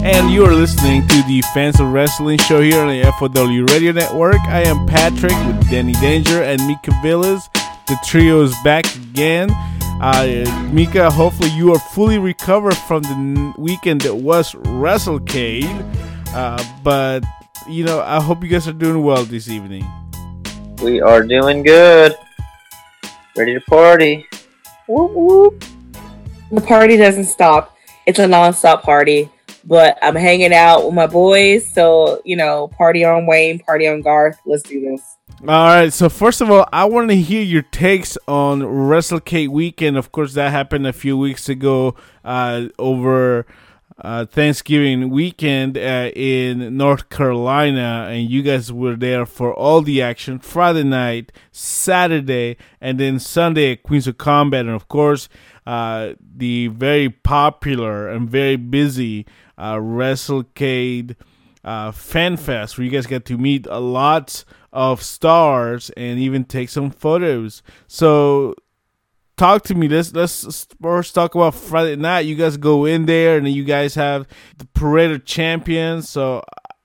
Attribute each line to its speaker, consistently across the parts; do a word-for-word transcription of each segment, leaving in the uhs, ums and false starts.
Speaker 1: and you are listening to the Fans of Wrestling show here on the F O W Radio Network. I am Patrick with Danny Danger and Mika Villas. The trio is back again. Uh, Mika, hopefully you are fully recovered from the n- weekend that was WrestleCade. Uh, but, you know, I hope you guys are doing well this evening.
Speaker 2: We are doing good. Ready to party.
Speaker 3: Whoop, whoop. The party doesn't stop. It's a non-stop party. But I'm hanging out with my boys. So, you know, party on Wayne, party on Garth. Let's do this.
Speaker 1: All right. So, first of all, I want to hear your takes on WrestleCade weekend. Of course, that happened a few weeks ago uh, over uh, Thanksgiving weekend uh, in North Carolina. And you guys were there for all the action. Friday night, Saturday, and then Sunday at Queens of Combat. And, of course, uh, the very popular and very busy Uh, WrestleCade uh, Fan Fest, where you guys get to meet a lot of stars and even take some photos. So, talk to me. Let's let's first talk about Friday night. You guys go in there, and then you guys have the Parade of Champions. So,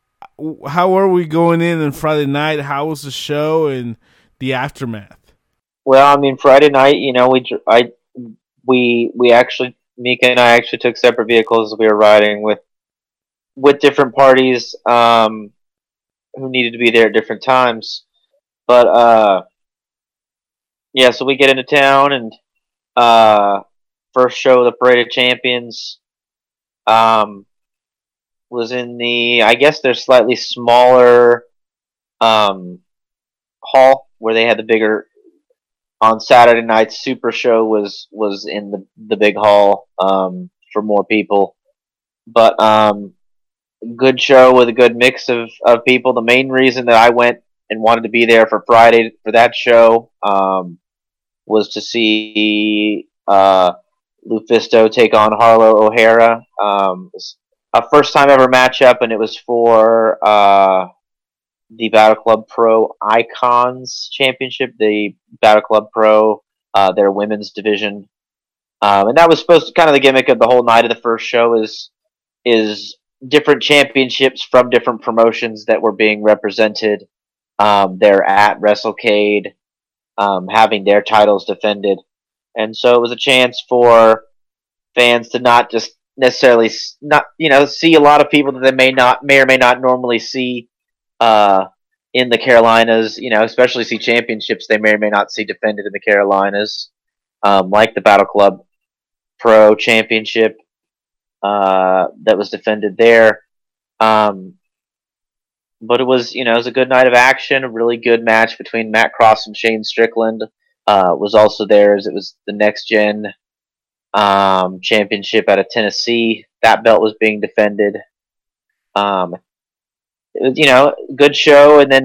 Speaker 1: how are we going in on Friday night? How was the show and the aftermath?
Speaker 2: Well, I mean, Friday night, you know, we I we we actually. Mika and I actually took separate vehicles. We were riding with with different parties um, who needed to be there at different times. But uh, yeah, so we get into town and uh, first show of the Parade of Champions um, was in the I guess their slightly smaller um, hall where they had the bigger. On Saturday night, Super Show was was in the the big hall um, for more people, but um, good show with a good mix of, of people. The main reason that I went and wanted to be there for Friday for that show um, was to see uh, Lufisto take on Harlow O'Hara. Um, it was a first time ever matchup, and it was for. Uh, the Battle Club Pro Icons Championship, the Battle Club Pro, uh, their women's division, um, and that was supposed to kind of the gimmick of the whole night of the first show is is different championships from different promotions that were being represented. Um, they're at WrestleCade, um, having their titles defended, and so it was a chance for fans to not just necessarily not you know see a lot of people that they may not may or may not normally see. Uh, in the Carolinas, you know, especially see championships they may or may not see defended in the Carolinas, um, like the Battle Club Pro Championship uh, that was defended there. Um, but it was, you know, it was a good night of action, a really good match between Matt Cross and Shane Strickland uh, was also there as it was the Next Gen um, Championship out of Tennessee. That belt was being defended. Um, It was, you know, good show, and then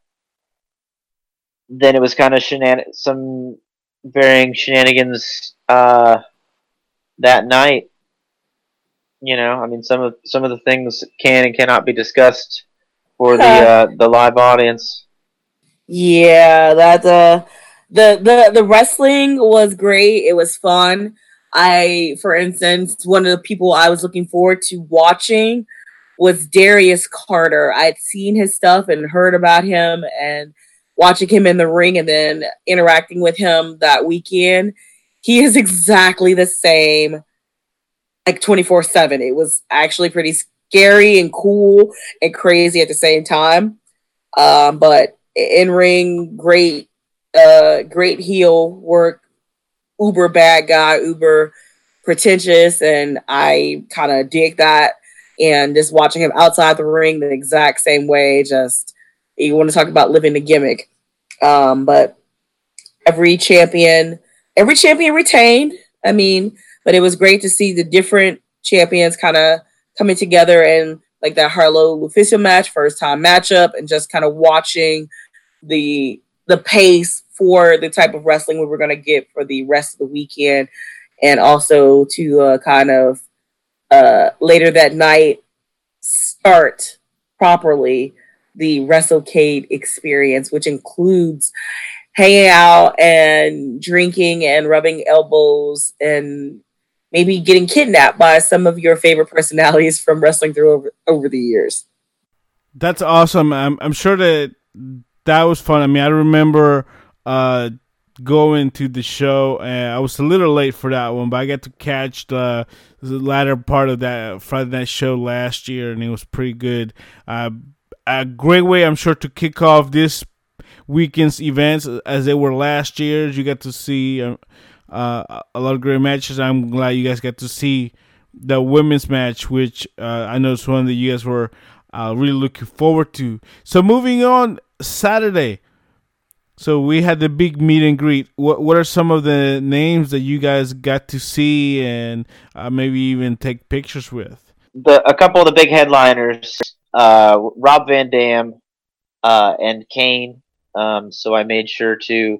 Speaker 2: then it was kind of shenan- some varying shenanigans uh, that night. You know, I mean, some of some of the things can and cannot be discussed for the uh, the live audience.
Speaker 3: Yeah, that uh, the the the wrestling was great. It was fun. I, for instance, one of the people I was looking forward to watching was Darius Carter. I'd seen his stuff and heard about him and watching him in the ring and then interacting with him that weekend. He is exactly the same, like twenty-four seven. It was actually pretty scary and cool and crazy at the same time. Um, but in ring, great, uh, great heel work, uber bad guy, uber pretentious, and I kind of dig that. And just watching him outside the ring the exact same way, just, you want to talk about living the gimmick. Um, but every champion, every champion retained. I mean, but it was great to see the different champions kind of coming together and like that Harlow Lufisto match, first time matchup, and just kind of watching the the pace for the type of wrestling we were going to get for the rest of the weekend, and also to uh, kind of Uh, later that night, start properly the WrestleCade experience, which includes hanging out and drinking and rubbing elbows and maybe getting kidnapped by some of your favorite personalities from wrestling through over, over the years.
Speaker 1: That's awesome. I'm I'm sure that that was fun. I mean, I remember uh, going to the show, and I was a little late for that one, but I got to catch the, the latter part of that Friday night show last year, and it was pretty good. Uh, a great way, I'm sure, to kick off this weekend's events as they were last year. You got to see uh, uh, a lot of great matches. I'm glad you guys got to see the women's match, which uh, I know is one that you guys were uh, really looking forward to. So moving on, Saturday. So we had the big meet and greet. What what are some of the names that you guys got to see and uh, maybe even take pictures with?
Speaker 2: The a couple of the big headliners, uh, Rob Van Dam uh, and Kane. Um, so I made sure to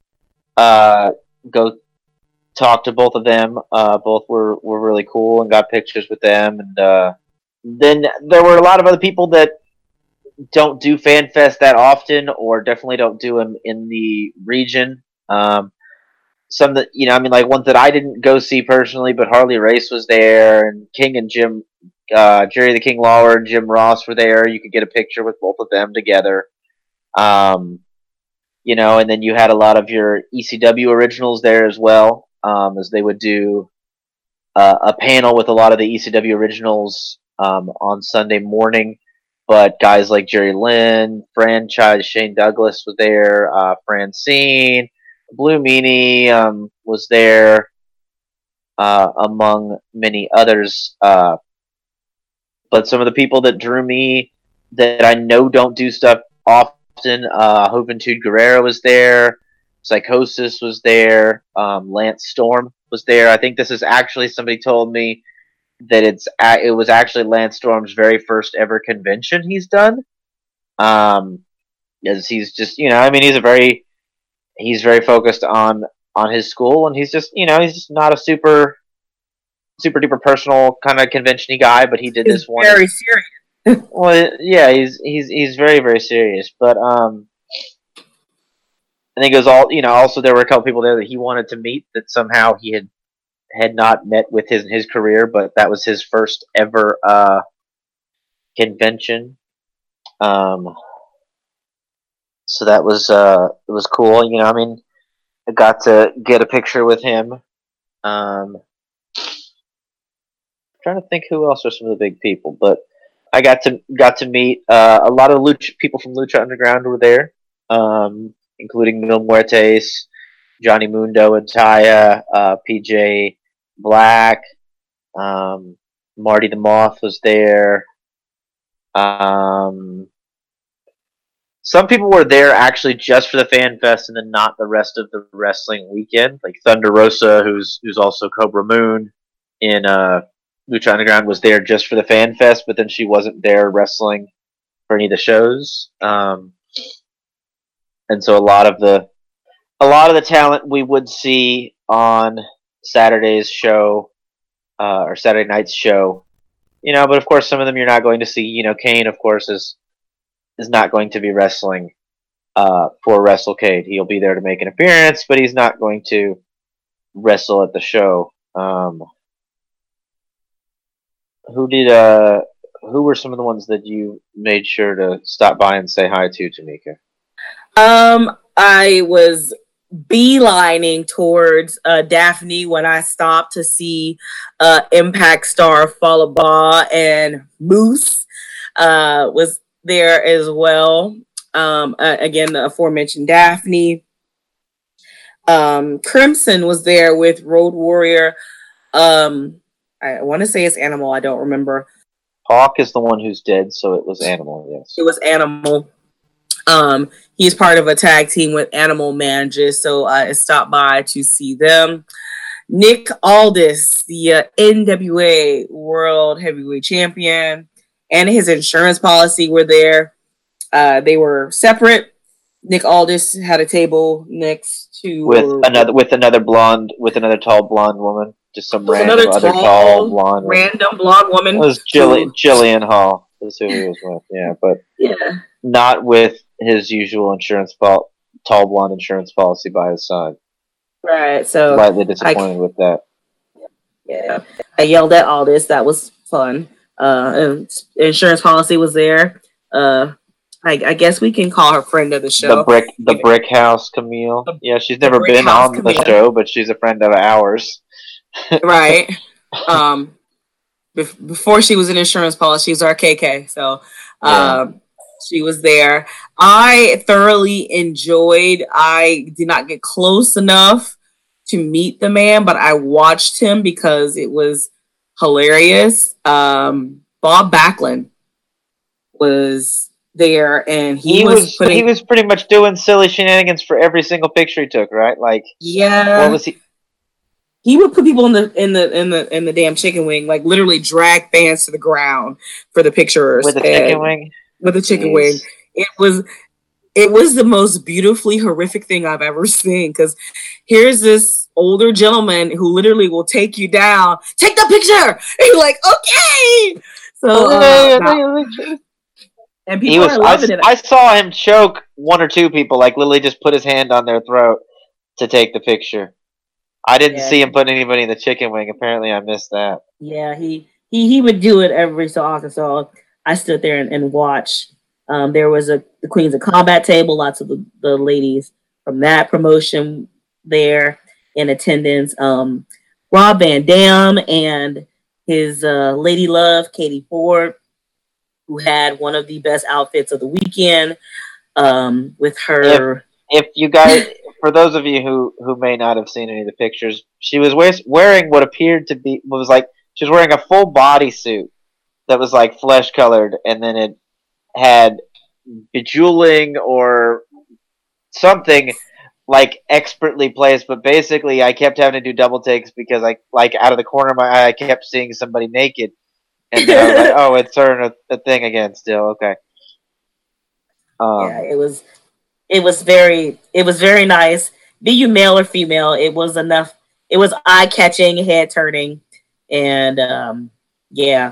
Speaker 2: uh, go talk to both of them. Uh, both were, were really cool and got pictures with them. And uh, then there were a lot of other people that don't do FanFest that often, or definitely don't do them in the region. Um, some that, you know, I mean, like ones that I didn't go see personally, but Harley Race was there, and King and Jim, uh, Jerry the King Lawler and Jim Ross were there. You could get a picture with both of them together. Um, you know, and then you had a lot of your E C W originals there as well, um, as they would do uh, a panel with a lot of the E C W originals um, on Sunday morning. But guys like Jerry Lynn, Franchise, Shane Douglas was there, uh, Francine, Blue Meanie um, was there, uh, among many others. Uh, but some of the people that drew me that I know don't do stuff often, uh, Juventud Guerrera was there, Psychosis was there, um, Lance Storm was there. I think this is actually, somebody told me that it's it was actually Lance Storm's very first ever convention he's done. Um, as he's just, you know, I mean, he's a very he's very focused on on his school, and he's just, you know, he's just not a super super duper personal kind of convention-y guy, but he did
Speaker 3: He's
Speaker 2: this one.
Speaker 3: Very serious.
Speaker 2: Well, yeah, he's he's he's very very serious, but um, I think it was all, you know. Also, there were a couple people there that he wanted to meet that somehow he had. had not met with his his career, but that was his first ever uh, convention. Um, so that was uh, it was cool. You know, I mean, I got to get a picture with him. Um, I'm trying to think who else are some of the big people, but I got to got to meet uh, a lot of Lucha, people from Lucha Underground were there, um, including Mil Muertes, Johnny Mundo and Taya, uh, P J Black, um, Marty the Moth was there. Um, some people were there actually just for the Fan Fest and then not the rest of the wrestling weekend. Like Thunder Rosa, who's who's also Cobra Moon in uh, Lucha Underground, was there just for the Fan Fest, but then she wasn't there wrestling for any of the shows. Um, and so a lot of the a lot of the talent we would see on Saturday's show, uh, or Saturday night's show, you know, but of course some of them you're not going to see. You know, Kane, of course, is is not going to be wrestling uh, for WrestleCade. He'll be there to make an appearance, but he's not going to wrestle at the show. Um, who did? Uh, who were some of the ones that you made sure to stop by and say hi to, Tamika?
Speaker 3: Um, I was beelining towards uh, Daphne when I stopped to see uh, Impact star Falaba, and Moose uh, was there as well. Um, uh, again, the aforementioned Daphne. Um, Crimson was there with Road Warrior. Um, I want to say it's Animal. I don't remember.
Speaker 2: Hawk is the one who's dead, so it was Animal, yes.
Speaker 3: It was Animal. Um, he's part of a tag team with Animal Manages, so I stopped by to see them. Nick Aldis, the uh, N W A World Heavyweight Champion, and his insurance policy were there. Uh, they were separate. Nick Aldis had a table next to
Speaker 2: with another with another blonde with another tall blonde woman, just some random
Speaker 3: another
Speaker 2: other
Speaker 3: tall,
Speaker 2: tall blonde
Speaker 3: random woman. blonde woman.
Speaker 2: It was Jillian, Jillian Hall. That's who he was with. Yeah, but
Speaker 3: yeah,
Speaker 2: not with his usual insurance pol- tall blonde insurance policy by his side.
Speaker 3: Right. So
Speaker 2: slightly disappointed I, with that.
Speaker 3: Yeah, I yelled at Aldis. That was fun. Uh, and insurance policy was there. Uh, I, I guess we can call her friend of the
Speaker 2: The
Speaker 3: show.
Speaker 2: brick, the brick house, Camille.
Speaker 3: The,
Speaker 2: yeah, she's
Speaker 3: the
Speaker 2: never
Speaker 3: brick
Speaker 2: been
Speaker 3: house,
Speaker 2: on
Speaker 3: Camille.
Speaker 2: the show, but she's a friend of ours.
Speaker 3: Right. Um, bef- before she was an insurance policy, she was our K K. So, um, yeah. She was there. I thoroughly enjoyed. I did not get close enough to meet the man, but I watched him because it was hilarious. Um, Bob Backlund was there, and he,
Speaker 2: he
Speaker 3: was,
Speaker 2: was
Speaker 3: putting,
Speaker 2: he was pretty much doing silly shenanigans for every single picture he took, right? Like,
Speaker 3: yeah,
Speaker 2: what was he?
Speaker 3: He would put people in the in the in the in the damn chicken wing, like literally drag fans to the ground for the pictures
Speaker 2: with the chicken wing.
Speaker 3: With the chicken
Speaker 2: Jeez.
Speaker 3: wing, it was it was the most beautifully horrific thing I've ever seen. Because here's this older gentleman who literally will take you down, take the picture, and you're like, okay. So, uh, now, and people
Speaker 2: he was,
Speaker 3: are loving
Speaker 2: I,
Speaker 3: it.
Speaker 2: I saw him choke one or two people, like literally just put his hand on their throat to take the picture. I didn't yeah. see him put anybody in the chicken wing. Apparently, I missed that.
Speaker 3: Yeah, he he he would do it every so often. So I stood there and, and watched. Um, there was a the Queens of Combat table. Lots of the, the ladies from that promotion there in attendance. Um, Rob Van Dam and his uh, lady love, Katie Ford, who had one of the best outfits of the weekend um, with her.
Speaker 2: If, if you guys, for those of you who, who may not have seen any of the pictures, she was wearing what appeared to be, was like, she was wearing a full bodysuit that was like flesh colored, and then it had bejeweling or something like expertly placed, but basically I kept having to do double takes because I, like, out of the corner of my eye, I kept seeing somebody naked. And then I was like, oh, it's her a, a thing again still. Okay. Um,
Speaker 3: yeah, it was, it was very, it was very nice. Be you male or female, it was enough. It was eye catching, head turning, and um, yeah.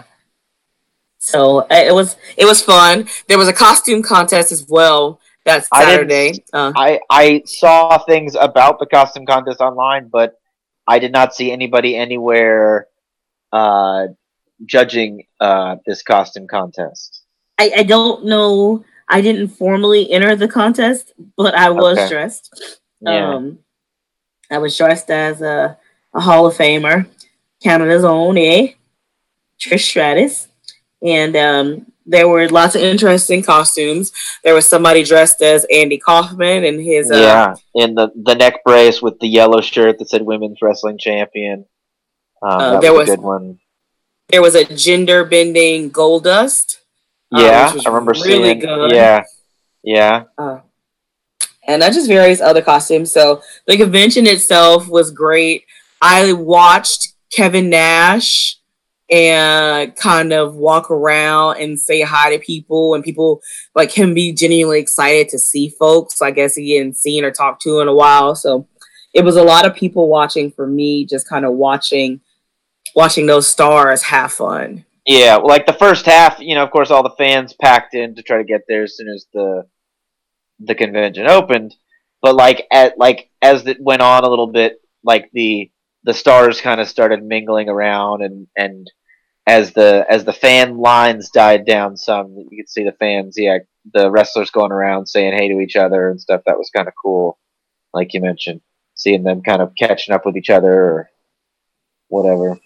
Speaker 3: So it was, it was fun. There was a costume contest as well. That's Saturday.
Speaker 2: I, uh, I I saw things about the costume contest online, but I did not see anybody anywhere uh, judging uh, this costume contest.
Speaker 3: I, I don't know. I didn't formally enter the contest, but I was okay. dressed.
Speaker 2: Yeah.
Speaker 3: Um, I was dressed as a, a Hall of Famer, Canada's own, eh? Trish Stratus. And um, there were lots of interesting costumes. There was somebody dressed as Andy Kaufman and his... Uh,
Speaker 2: yeah, in the, the neck brace with the yellow shirt that said Women's Wrestling Champion. Um,
Speaker 3: uh,
Speaker 2: that
Speaker 3: there
Speaker 2: was,
Speaker 3: was
Speaker 2: a good one.
Speaker 3: There was a gender-bending Goldust.
Speaker 2: Yeah,
Speaker 3: uh,
Speaker 2: I remember
Speaker 3: really
Speaker 2: seeing...
Speaker 3: good.
Speaker 2: Yeah, yeah.
Speaker 3: Uh, and uh, just various other costumes. So the convention itself was great. I watched Kevin Nash and kind of walk around and say hi to people, and people like him be genuinely excited to see folks I guess he hadn't seen or talked to in a while. So it was a lot of people watching for me, just kind of watching watching those stars have fun.
Speaker 2: Yeah, well, like the first half, you know, of course all the fans packed in to try to get there as soon as the the convention opened. But like at like as it went on a little bit, like the the stars kind of started mingling around, and, and as the as the fan lines died down some, you could see the fans, yeah, the wrestlers going around saying hey to each other and stuff. That was kind of cool, like you mentioned, seeing them kind of catching up with each other or whatever.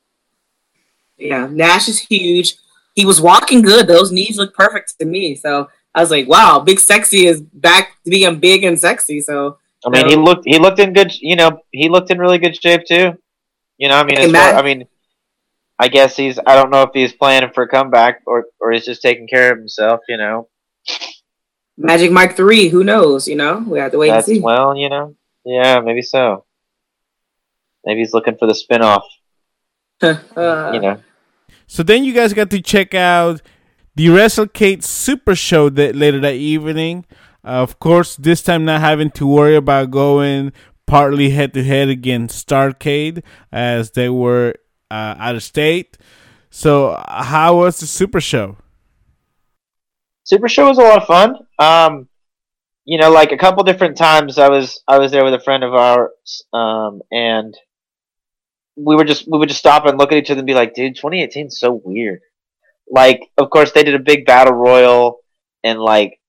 Speaker 3: Yeah, Nash is huge. He was walking good. Those knees look perfect to me. So I was like, wow, Big Sexy is back to being big and sexy. So
Speaker 2: I mean,
Speaker 3: um,
Speaker 2: he looked he looked in good, you know, he looked in really good shape too. You know, I mean, as far, I mean, I guess he's, I don't know if he's planning for a comeback or or he's just taking care of himself. You know,
Speaker 3: Magic Mike three, who knows? You know, we have to wait
Speaker 2: That's,
Speaker 3: and see.
Speaker 2: Well, you know, yeah, maybe so. Maybe he's looking for the spinoff.
Speaker 3: uh,
Speaker 2: you know.
Speaker 1: So then you guys got to check out the WrestleCade Super Show that later that evening. Uh, of course, this time not having to worry about going partly head-to-head against Starrcade as they were uh, out of state. So how was the Super Show?
Speaker 2: Super Show was a lot of fun. Um, you know, like a couple different times I was I was there with a friend of ours, um, and we were just we would just stop and look at each other and be like, dude, twenty eighteen is so weird. Like, of course, they did a big battle royal, and like,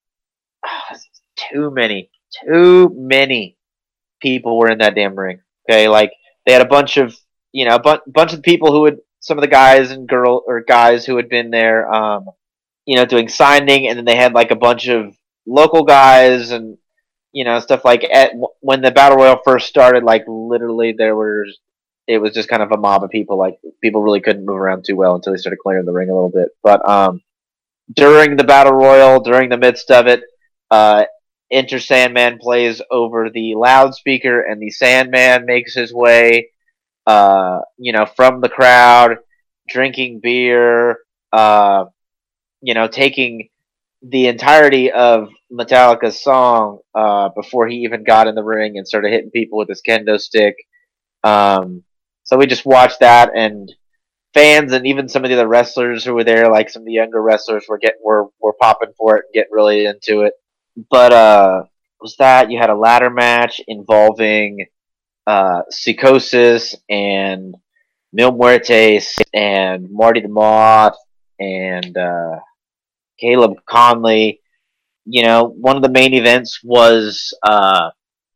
Speaker 2: too many, too many people were in that damn ring. Okay, like they had a bunch of you know a bu- bunch of people who had some of the guys and girl or guys who had been there, um, you know, doing signing, and then they had like a bunch of local guys and you know stuff like at when the battle royal first started. Like literally, there was it was just kind of a mob of people. Like people really couldn't move around too well until they started clearing the ring a little bit. But um, during the battle royal, during the midst of it, uh, Enter Sandman plays over the loudspeaker, and the Sandman makes his way, uh, you know, from the crowd, drinking beer, uh, you know, taking the entirety of Metallica's song uh, before he even got in the ring and started hitting people with his kendo stick. Um, so we just watched that, and fans and even some of the other wrestlers who were there, like some of the younger wrestlers, were getting were were popping for it and getting really into it. But uh, was that you had a ladder match involving uh, Psychosis and Mil Muertes and Marty the Moth and uh, Caleb Conley. You know, one of the main events was uh,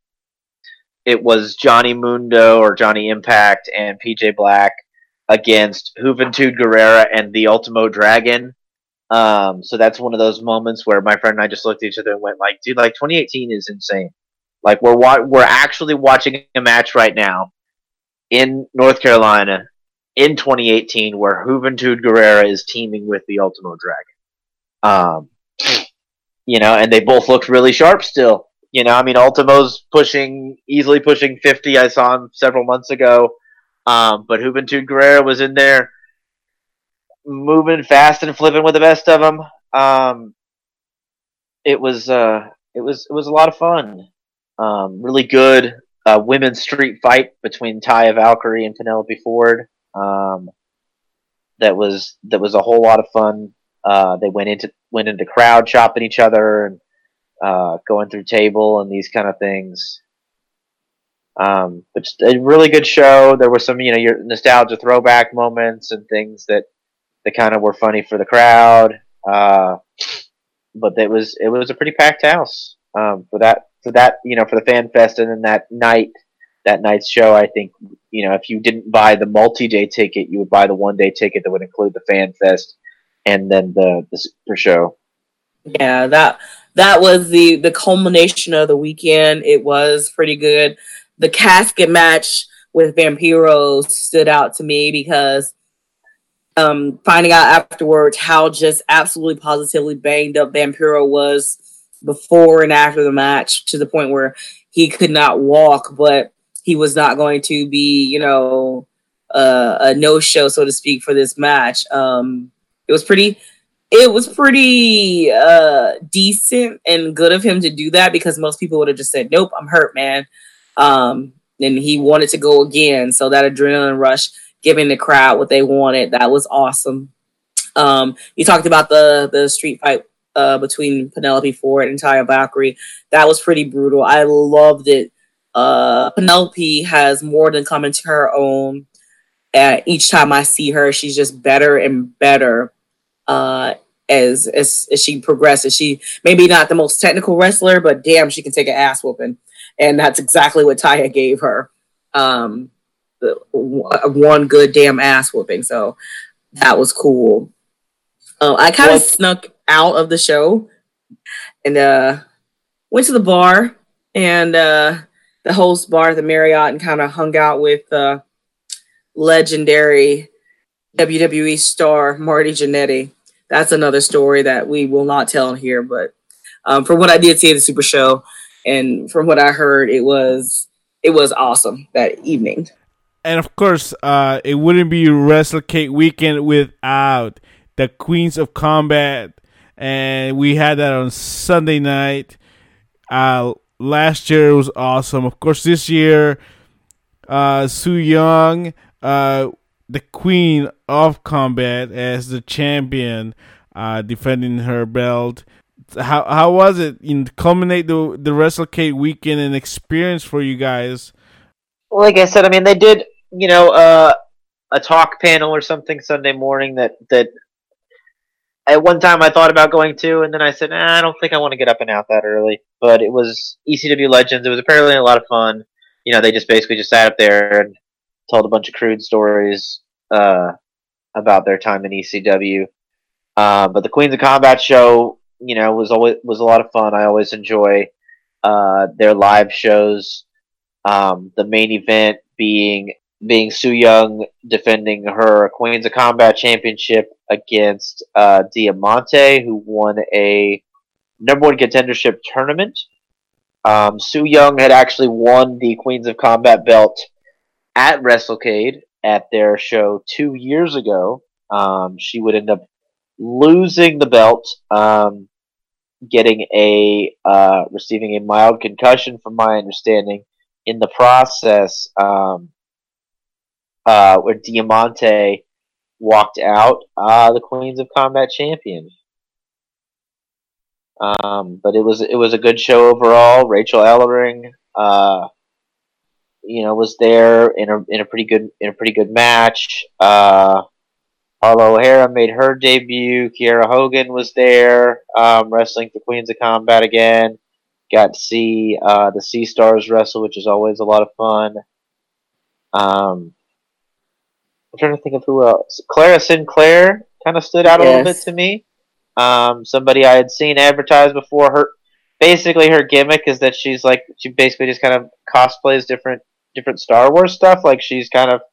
Speaker 2: it was Johnny Mundo or Johnny Impact and P J Black against Juventud Guerrera and the Ultimo Dragon. Um, so that's one of those moments where my friend and I just looked at each other and went like, dude, like twenty eighteen is insane. Like we're wa- we're actually watching a match right now in North Carolina in twenty eighteen where Juventud Guerrera is teaming with the Ultimo Dragon. Um, you know, and they both look really sharp still. You know, I mean, Ultimo's pushing, easily pushing fifty. I saw him several months ago. Um, but Juventud Guerrera was in there moving fast and flipping with the best of them. Um, it was uh, it was it was a lot of fun. Um, really good uh, women's street fight between Taya Valkyrie and Penelope Ford. Um, that was that was a whole lot of fun. Uh, they went into went into crowd chopping each other and uh, going through table and these kind of things. Um, but just a really good show. There were some you know your nostalgia throwback moments and things that. They kind of were funny for the crowd, uh, but it was it was a pretty packed house um, for that for that you know for the fan fest and then that night that night's show. I think you know if you didn't buy the multi day ticket, you would buy the one day ticket that would include the fan fest and then the the super show.
Speaker 3: Yeah, that that was the the culmination of the weekend. It was pretty good. The casket match with Vampiro stood out to me because. Um, finding out afterwards how just absolutely positively banged up Vampiro was before and after the match to the point where he could not walk, but he was not going to be, you know, uh, a no-show, so to speak, for this match. Um, it was pretty, it was pretty uh, decent and good of him to do that because most people would have just said, nope, I'm hurt, man. Um, and he wanted to go again. So that adrenaline rush giving the crowd what they wanted. That was awesome. Um, you talked about the the street fight uh, between Penelope Ford and Taya Valkyrie. That was pretty brutal. I loved it. Uh, Penelope has more than come into her own. Uh, each time I see her, she's just better and better uh, as, as as she progresses. She maybe not the most technical wrestler, but damn, she can take an ass whooping. And that's exactly what Taya gave her. Um, one good damn ass whooping, so that was cool. Uh, I kind of snuck out of the show and uh, went to the bar and uh, the host bar at the Marriott and kind of hung out with uh, legendary W W E star Marty Jannetty. That's another story that we will not tell here, but um, from what I did see at the Super Show and from what I heard, it was it was awesome that evening.
Speaker 1: And of course, uh, it wouldn't be WrestleCade weekend without the Queens of Combat. And we had that on Sunday night. Uh, last year it was awesome. Of course, this year, uh, Su Yung, uh, the Queen of Combat as the champion, uh, defending her belt. How how was it in culminate the the WrestleCade weekend and experience for you guys?
Speaker 2: Like I said, I mean they did you know, uh, a talk panel or something Sunday morning that that at one time I thought about going to, and then I said, nah, I don't think I want to get up and out that early. But it was E C W Legends. It was apparently a lot of fun. You know, they just basically just sat up there and told a bunch of crude stories uh, about their time in E C W. Uh, but the Queens of Combat show, you know, was always was a lot of fun. I always enjoy uh, their live shows. Um, the main event being being Su Yung defending her Queens of Combat championship against uh, Diamante, who won a number one contendership tournament. Um, Su Yung had actually won the Queens of Combat belt at WrestleCade at their show two years ago. Um, she would end up losing the belt, um, getting a uh, receiving a mild concussion, from my understanding. In the process, um, uh, where Diamante walked out, uh, the Queens of Combat champion. Um, but it was it was a good show overall. Rachel Ellering, uh, you know, was there in a in a pretty good in a pretty good match. Uh, Harlow O'Hara made her debut. Kiera Hogan was there, um, wrestling for Queens of Combat again. Got to see uh, the Sea Stars wrestle, which is always a lot of fun. Um, I'm trying to think of who else. Clara Sinclair kind of stood out yes. a little bit to me. Um, somebody I had seen advertised before. Her basically her gimmick is that she's like she basically just kind of cosplays different different Star Wars stuff. Like she's kind of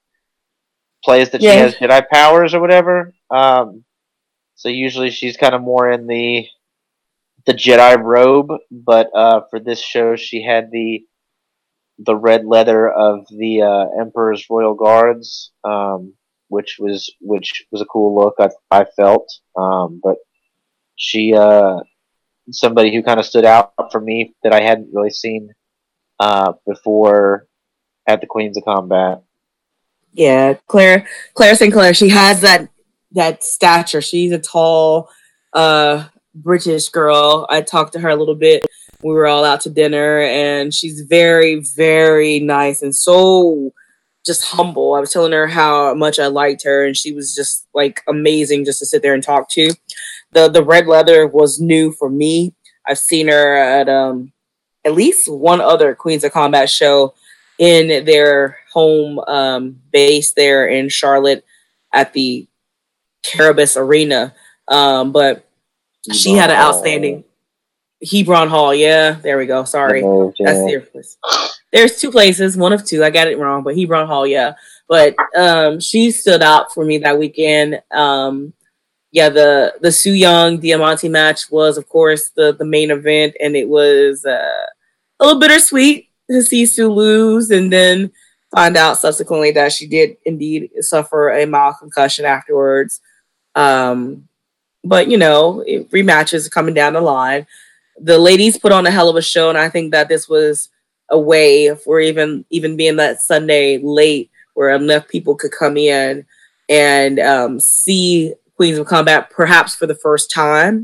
Speaker 2: plays that yeah. she has Jedi powers or whatever. Um, so usually she's kind of more in the the Jedi robe, but uh, for this show she had the the red leather of the uh, Emperor's Royal Guards, um, which was which was a cool look. I I felt, um, but she uh, somebody who kind of stood out for me that I hadn't really seen uh, before at the Queens of Combat.
Speaker 3: Yeah, Claire Claire Sinclair. She has that that stature. She's a tall uh, British girl. I talked to her a little bit. We were all out to dinner, and she's very, very nice and so just humble. I was telling her how much I liked her, and she was just like amazing just to sit there and talk to. The the red leather was new for me. I've seen her at um at least one other Queens of Combat show in their home um, base there in Charlotte at the Caribus Arena. Um, but Hebron she had an outstanding Hebron Hall. Yeah, there we go. Sorry. Oh, yeah. That's their place. There's two places, one of two. I got it wrong, but Hebron Hall, yeah. But um, she stood out for me that weekend. Um, yeah, the the Su Yung Diamante match was, of course, the, the main event, and it was uh, a little bittersweet to see Sue lose and then find out subsequently that she did indeed suffer a mild concussion afterwards. Um, but, you know, it, rematches coming down the line. The ladies put on a hell of a show, and I think that this was a way for even even being that Sunday late where enough people could come in and um, see Queens of Combat perhaps for the first time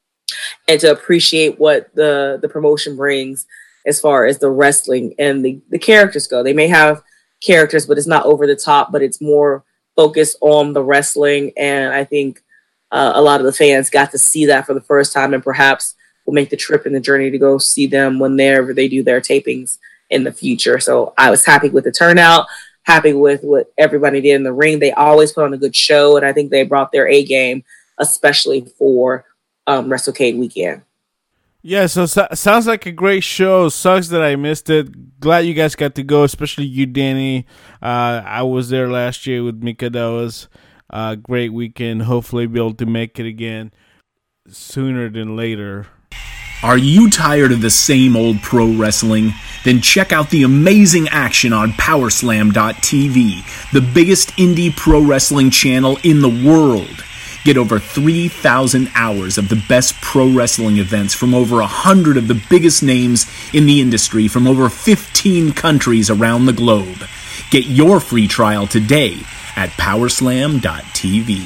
Speaker 3: and to appreciate what the, the promotion brings as far as the wrestling and the, the characters go. They may have characters, but it's not over the top, but it's more focused on the wrestling. And I think uh, a lot of the fans got to see that for the first time, and perhaps will make the trip and the journey to go see them whenever they do their tapings in the future. So I was happy with the turnout, happy with what everybody did in the ring. They always put on a good show, and I think they brought their A game, especially for um, WrestleCade weekend.
Speaker 1: Yeah, so, so sounds like a great show. Sucks that I missed it. Glad you guys got to go, especially you, Danny. Uh, I was there last year with Mika. That was a great weekend. Hopefully be able to make it again sooner than later.
Speaker 4: Are you tired of the same old pro wrestling? Then check out the amazing action on Power Slam dot T V, the biggest indie pro wrestling channel in the world. Get over three thousand hours of the best pro wrestling events from over one hundred of the biggest names in the industry from over fifteen countries around the globe. Get your free trial today at Power Slam dot T V.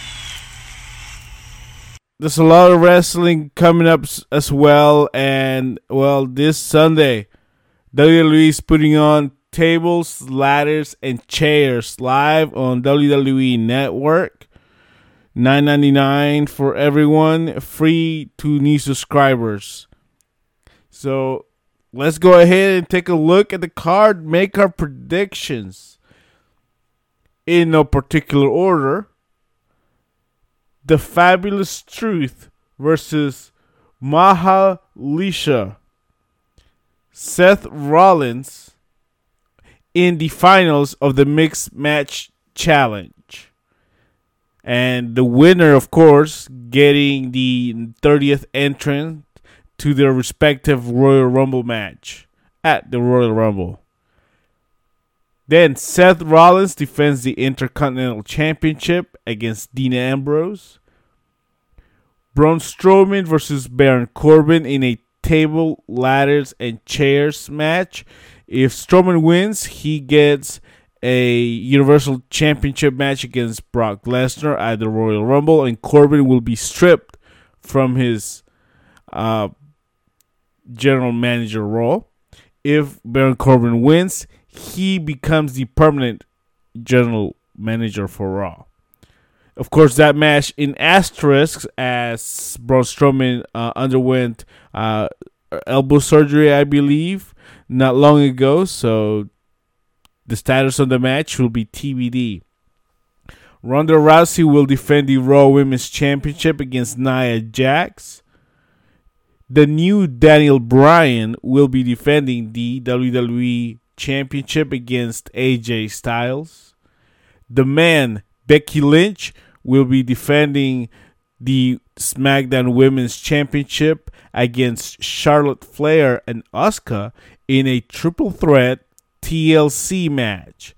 Speaker 1: There's a lot of wrestling coming up as well, and, well, this Sunday, W W E is putting on tables, ladders, and chairs live on W W E Network. nine ninety-nine for everyone, free to new subscribers. So let's go ahead and take a look at the card, make our predictions in no particular order. The Fabulous Truth versus Mahalisha. Seth Rollins in the finals of the Mixed Match Challenge. And the winner, of course, getting the thirtieth entrant to their respective Royal Rumble match at the Royal Rumble. Then Seth Rollins defends the Intercontinental Championship against Dean Ambrose. Braun Strowman versus Baron Corbin in a table, ladders, and chairs match. If Strowman wins, he gets a Universal Championship match against Brock Lesnar at the Royal Rumble, and Corbin will be stripped from his uh, general manager role. If Baron Corbin wins, he becomes the permanent general manager for Raw. Of course, that match in asterisks as Braun Strowman uh, underwent uh, elbow surgery, I believe, not long ago. So the status of the match will be T B D. Ronda Rousey will defend the Raw Women's Championship against Nia Jax. The new Daniel Bryan will be defending the W W E Championship against A J Styles. The Man, Becky Lynch, will be defending the SmackDown Women's Championship against Charlotte Flair and Asuka in a triple threat T L C match.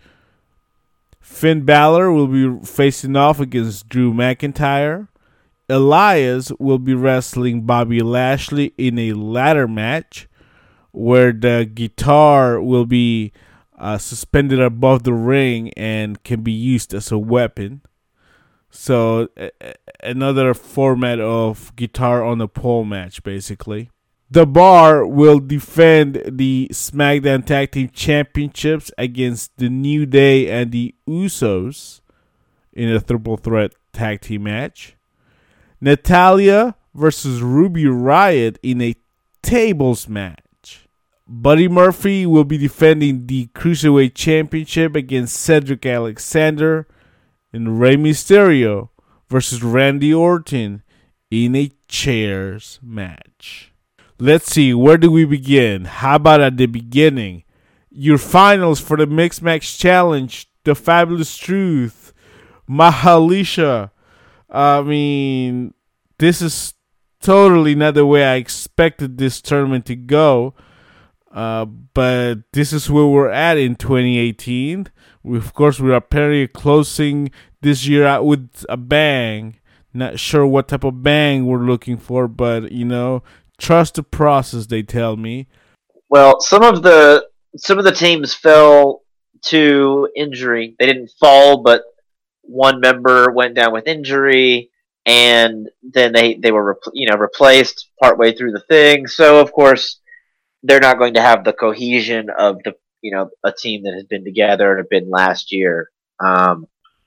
Speaker 1: Finn Balor will be facing off against Drew McIntyre. Elias will be wrestling Bobby Lashley in a ladder match where the guitar will be uh, suspended above the ring and can be used as a weapon. So uh, another format of guitar on a pole match, basically. The Bar will defend the SmackDown Tag Team Championships against the New Day and the Usos in a triple threat tag team match. Natalya versus Ruby Riott in a tables match. Buddy Murphy will be defending the Cruiserweight Championship against Cedric Alexander. And Rey Mysterio versus Randy Orton in a chairs match. Let's see, where do we begin? How about at the beginning? Your finals for the Mixed Match Challenge, The Fabulous Truth, Mahalisha. I mean, this is totally not the way I expected this tournament to go. Uh, but this is where we're at in twenty eighteen. We, of course, we are apparently closing this year out with a bang. Not sure what type of bang we're looking for, but, you know, trust the process, they tell me.
Speaker 2: Well, some of the some of the teams fell to injury. They didn't fall, but one member went down with injury, and then they they were repl- you know replaced partway through the thing. So of course, they're not going to have the cohesion of the you know a team that has been together and have been last year. Um,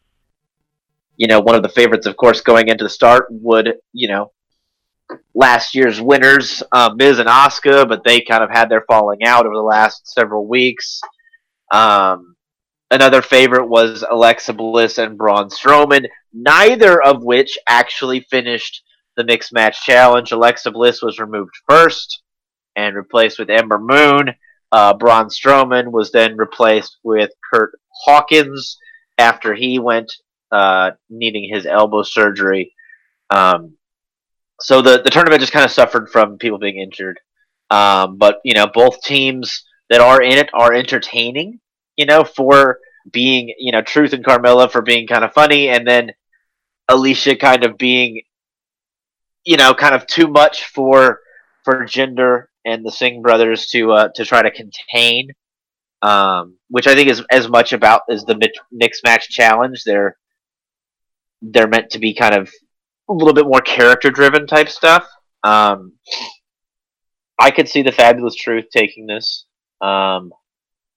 Speaker 2: you know, one of the favorites, of course, going into the start would you know last year's winners, um, Miz and Asuka, but they kind of had their falling out over the last several weeks. Um, another favorite was Alexa Bliss and Braun Strowman, neither of which actually finished the Mixed Match Challenge. Alexa Bliss was removed first and replaced with Ember Moon. Uh, Braun Strowman was then replaced with Kurt Hawkins after he went uh, needing his elbow surgery. Um, so the, the tournament just kind of suffered from people being injured. Um, but, you know, both teams that are in it are entertaining, you know, for being, you know, Truth and Carmella for being kind of funny, and then Alicia kind of being, you know, kind of too much for for Jinder and the Singh brothers to uh, to try to contain, um, which I think is as much about as the Mixed Match Challenge. They're they're meant to be kind of a little bit more character driven type stuff. Um, I could see the Fabulous Truth taking this, um,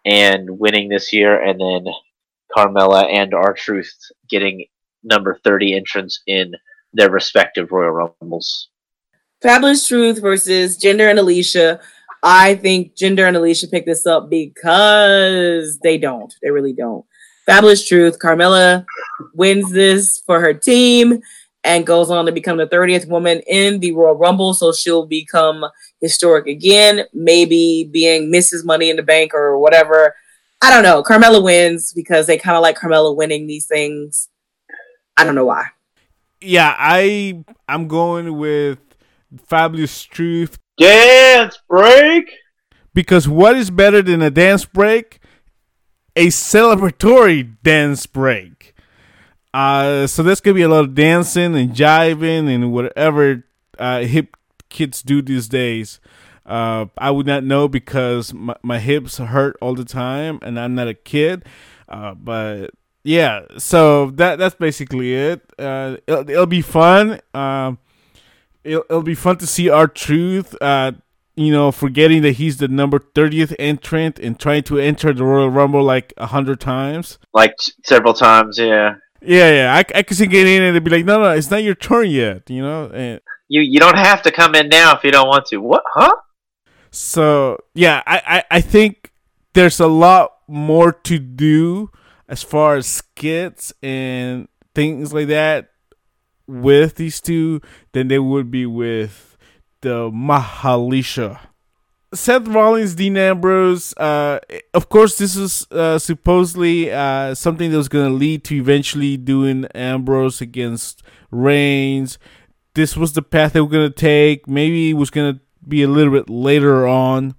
Speaker 2: and winning this year, and then Carmella and R-Truth getting number thirty entrants in their respective Royal Rumbles.
Speaker 3: Fabulous Truth versus Jinder and Alicia. I think Jinder and Alicia picked this up because they don't. They really don't. Fabulous Truth. Carmella wins this for her team and goes on to become the thirtieth woman in the Royal Rumble. So she'll become historic again, maybe being Missus Money in the Bank or whatever. I don't know. Carmella wins because they kind of like Carmella winning these things. I don't know why.
Speaker 1: Yeah, I, I'm going with Fabulous Truth.
Speaker 2: Dance break!
Speaker 1: Because what is better than a dance break? A celebratory dance break. Uh, so there's going to be a lot of dancing and jiving and whatever uh, hip kids do these days. Uh, I would not know because my, my hips hurt all the time and I'm not a kid. Uh, but yeah, so that that's basically it. Uh, it'll, it'll be fun. Um, it'll, it'll be fun to see R-Truth, uh, you know, forgetting that he's the number thirtieth entrant and trying to enter the Royal Rumble like a hundred times.
Speaker 2: Like t- several times, yeah.
Speaker 1: Yeah, yeah. I, I could see getting in and they'd be like, no, no, it's not your turn yet, you know? And
Speaker 2: You you don't have to come in now if you don't want to. What? Huh?
Speaker 1: so, yeah, I, I, I think there's a lot more to do as far as skits and things like that with these two than they would be with the Mahalisha. Seth Rollins, Dean Ambrose, uh, of course, this is uh, supposedly uh, something that was going to lead to eventually doing Ambrose against Reigns. This was the path they were going to take. Maybe it was going to be a little bit later on,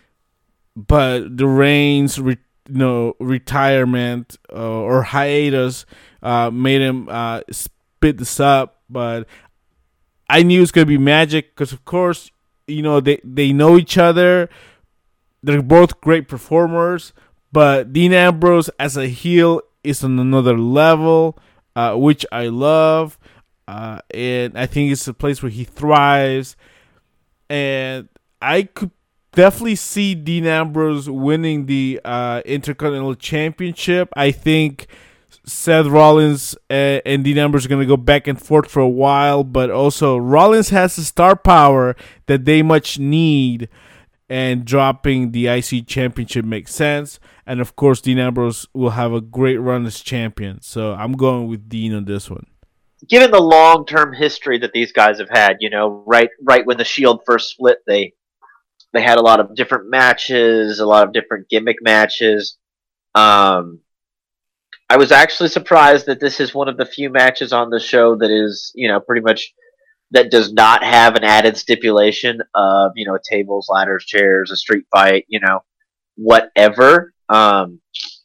Speaker 1: but the Reigns, re- you know, retirement uh, or hiatus uh, made him uh, spit this up. But I knew it was going to be magic because, of course, you know, they, they know each other. They're both great performers. But Dean Ambrose as a heel is on another level, uh, which I love. Uh, and I think it's a place where he thrives. And I could definitely see Dean Ambrose winning the uh, Intercontinental Championship. I think Seth Rollins and, and Dean Ambrose are going to go back and forth for a while, but also Rollins has the star power that they much need, and dropping the I C Championship makes sense. And of course, Dean Ambrose will have a great run as champion. So I'm going with Dean on this one.
Speaker 2: Given the long-term history that these guys have had, you know, right right when the Shield first split, they they had a lot of different matches, a lot of different gimmick matches. Um, I was actually surprised that this is one of the few matches on the show that is, you know, pretty much that does not have an added stipulation of, you know, tables, ladders, chairs, a street fight, you know, whatever. Um,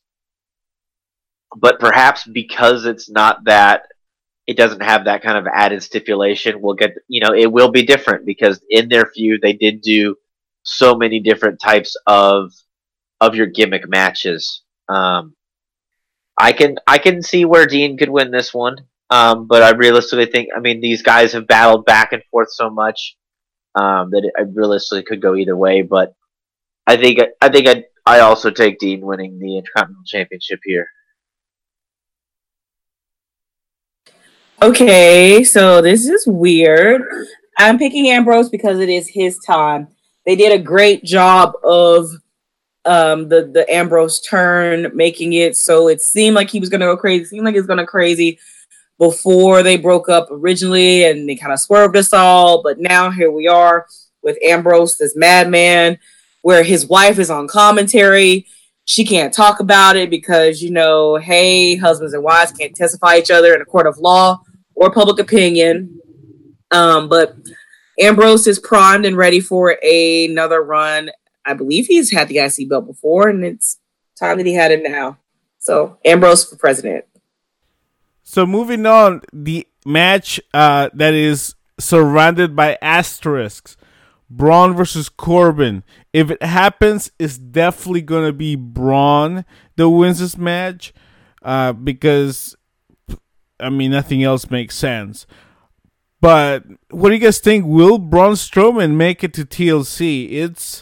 Speaker 2: but perhaps because it's not that, it doesn't have that kind of added stipulation. We'll get, you know, it will be different because in their feud they did do so many different types of of your gimmick matches. Um, I can I can see where Dean could win this one, um, but I realistically think, I mean, these guys have battled back and forth so much um, that it, I realistically could go either way. But I think I think I I also take Dean winning the Intercontinental Championship here.
Speaker 3: Okay, so this is weird. I'm picking Ambrose because it is his time. They did a great job of um, the, the Ambrose turn, making it so it seemed like he was going to go crazy. It seemed like he was going to go crazy before they broke up originally, and they kind of swerved us all. But now here we are with Ambrose, this madman, where his wife is on commentary. She can't talk about it because, you know, hey, husbands and wives can't testify each other in a court of law or public opinion. Um, but Ambrose is primed and ready for a, another run. I believe he's had the I C belt before, and it's time that he had it now. So Ambrose for president.
Speaker 1: So moving on, the match uh, that is surrounded by asterisks. Braun versus Corbin. If it happens, it's definitely going to be Braun that wins this match. Uh, because, I mean, nothing else makes sense. But what do you guys think? Will Braun Strowman make it to T L C? It's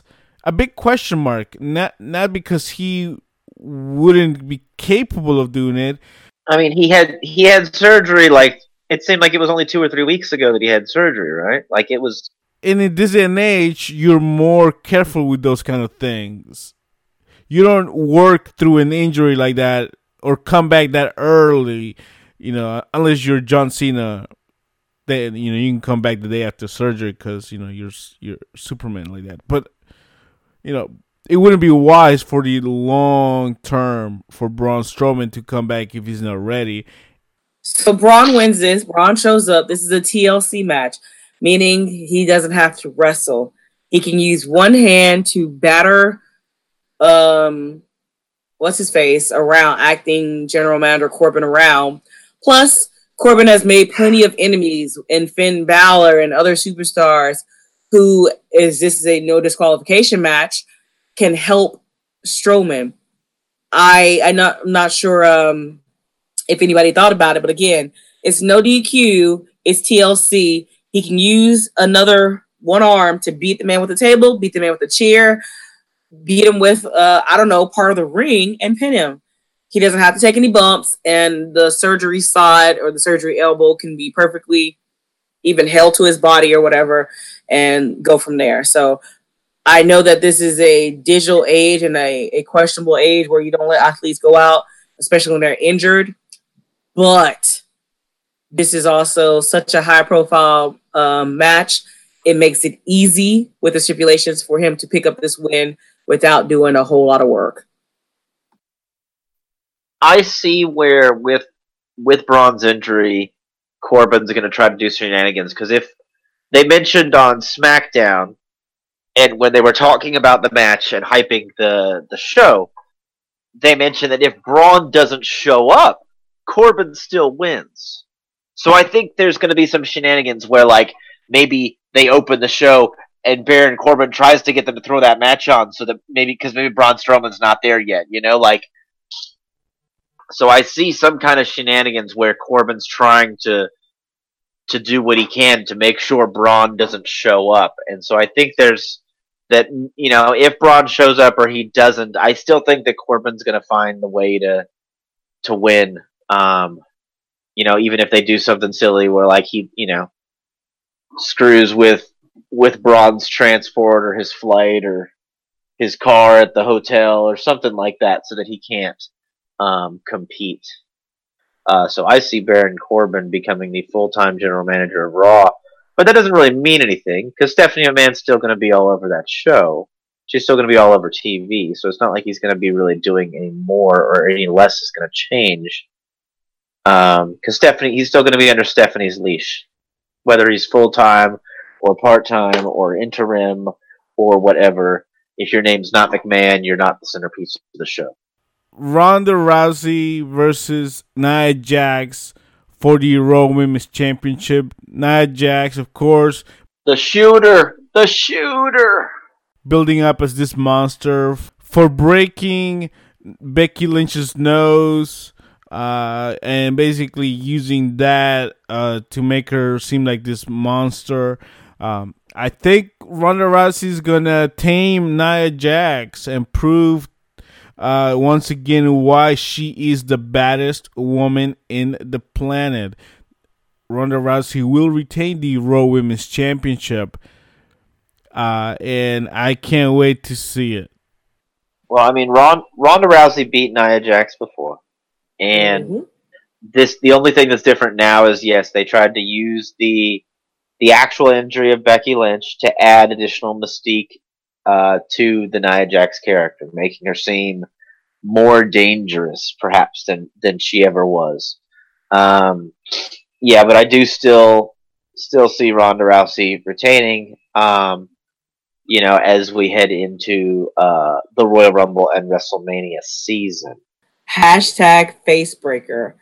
Speaker 1: a big question mark. Not not because he wouldn't be capable of doing it.
Speaker 2: I mean, he had he had surgery. Like it seemed like it was only two or three weeks ago that he had surgery, right? Like it was.
Speaker 1: And in this day and age, you're more careful with those kind of things. You don't work through an injury like that or come back that early, you know, unless you're John Cena. Then you know you can come back the day after surgery because you know you're you're Superman like that. But you know it wouldn't be wise for the long term for Braun Strowman to come back if he's not ready.
Speaker 3: So Braun wins this. Braun shows up. This is a T L C match, meaning he doesn't have to wrestle. He can use one hand to batter, um, what's his face around, acting general manager Corbin around. Plus, Corbin has made plenty of enemies in Finn Balor and other superstars who, is this is a no disqualification match, can help Strowman. I, I'm not, I'm not sure um, if anybody thought about it, but again, it's no D Q, it's T L C. He can use another one arm to beat the man with the table, beat the man with the chair, beat him with, uh, I don't know, part of the ring and pin him. He doesn't have to take any bumps, and the surgery side or the surgery elbow can be perfectly even held to his body or whatever and go from there. So I know that this is a digital age and a, a questionable age where you don't let athletes go out, especially when they're injured. But this is also such a high-profile um, match. It makes it easy with the stipulations for him to pick up this win without doing a whole lot of work.
Speaker 2: I see where with with Braun's injury, Corbin's going to try to do shenanigans, because if they mentioned on SmackDown, and when they were talking about the match and hyping the, the show, they mentioned that if Braun doesn't show up, Corbin still wins. So I think there's going to be some shenanigans where, like, maybe they open the show and Baron Corbin tries to get them to throw that match on, so that maybe because maybe Braun Strowman's not there yet, you know, like. So I see some kind of shenanigans where Corbin's trying to to do what he can to make sure Braun doesn't show up. And so I think there's that, you know, if Braun shows up or he doesn't, I still think that Corbin's going to find the way to to win. Um, you know, even if they do something silly where, like, he, you know, screws with with Braun's transport or his flight or his car at the hotel or something like that so that he can't um, compete. Uh, so I see Baron Corbin becoming the full-time general manager of Raw. But that doesn't really mean anything, because Stephanie McMahon's still going to be all over that show. She's still going to be all over T V, so it's not like he's going to be really doing any more or any less is going to change. Because um, Stephanie, he's still going to be under Stephanie's leash. Whether he's full-time or part-time or interim or whatever, if your name's not McMahon, you're not the centerpiece of the show.
Speaker 1: Ronda Rousey versus Nia Jax for the Raw Women's Championship. Nia Jax, of course.
Speaker 2: The shooter! The shooter!
Speaker 1: Building up as this monster for breaking Becky Lynch's nose uh, and basically using that uh, to make her seem like this monster. Um, I think Ronda Rousey is going to tame Nia Jax and prove Uh, once again, why she is the baddest woman in the planet. Ronda Rousey will retain the Raw Women's Championship, uh, and I can't wait to see it.
Speaker 2: Well, I mean, Ron, Ronda Rousey beat Nia Jax before, and mm-hmm. this the only thing that's different now is, yes, they tried to use the the actual injury of Becky Lynch to add additional mystique Uh, to the Nia Jax character, making her seem more dangerous, perhaps, than, than she ever was. Um, yeah, but I do still still see Ronda Rousey retaining, um, you know, as we head into uh, the Royal Rumble and WrestleMania season.
Speaker 3: Hashtag Facebreaker.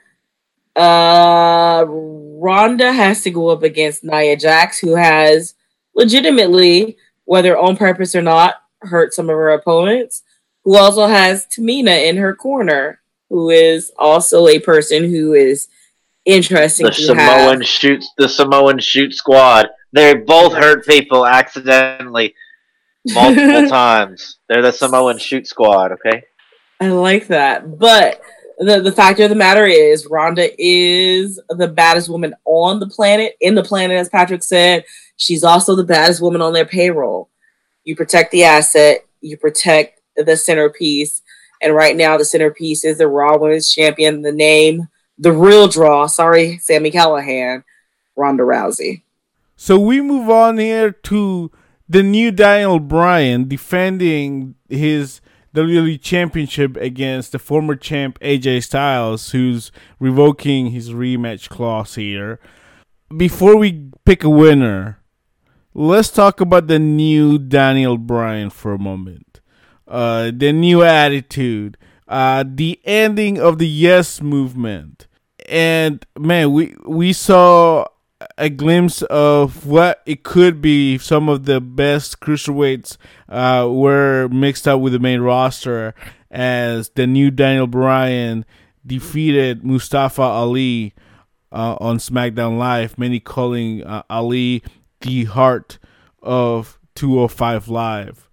Speaker 3: Uh, Ronda has to go up against Nia Jax, who has legitimately, whether on purpose or not, hurt some of her opponents, who also has Tamina in her corner, who is also a person who is interesting
Speaker 2: the
Speaker 3: to
Speaker 2: Samoan
Speaker 3: have.
Speaker 2: Shoot, the Samoan Shoot Squad. They both hurt people accidentally. multiple times. They're the Samoan shoot squad, okay?
Speaker 3: I like that. But the, the fact of the matter is, Ronda is the baddest woman on the planet, in the planet, as Patrick said. She's also the baddest woman on their payroll. You protect the asset, you protect the centerpiece. And right now, the centerpiece is the Raw Women's Champion, the name, the real draw. Sorry, Sami Callihan, Ronda Rousey.
Speaker 1: So we move on here to the new Daniel Bryan defending his W W E Championship against the former champ A J Styles, who's revoking his rematch clause here. Before we pick a winner, let's talk about the new Daniel Bryan for a moment. Uh, the new attitude, uh, the ending of the Yes movement, and man, we we saw a glimpse of what it could be if some of the best cruiserweights uh, were mixed up with the main roster, as the new Daniel Bryan defeated Mustafa Ali uh, on SmackDown Live, many calling uh, Ali the heart of two oh five Live.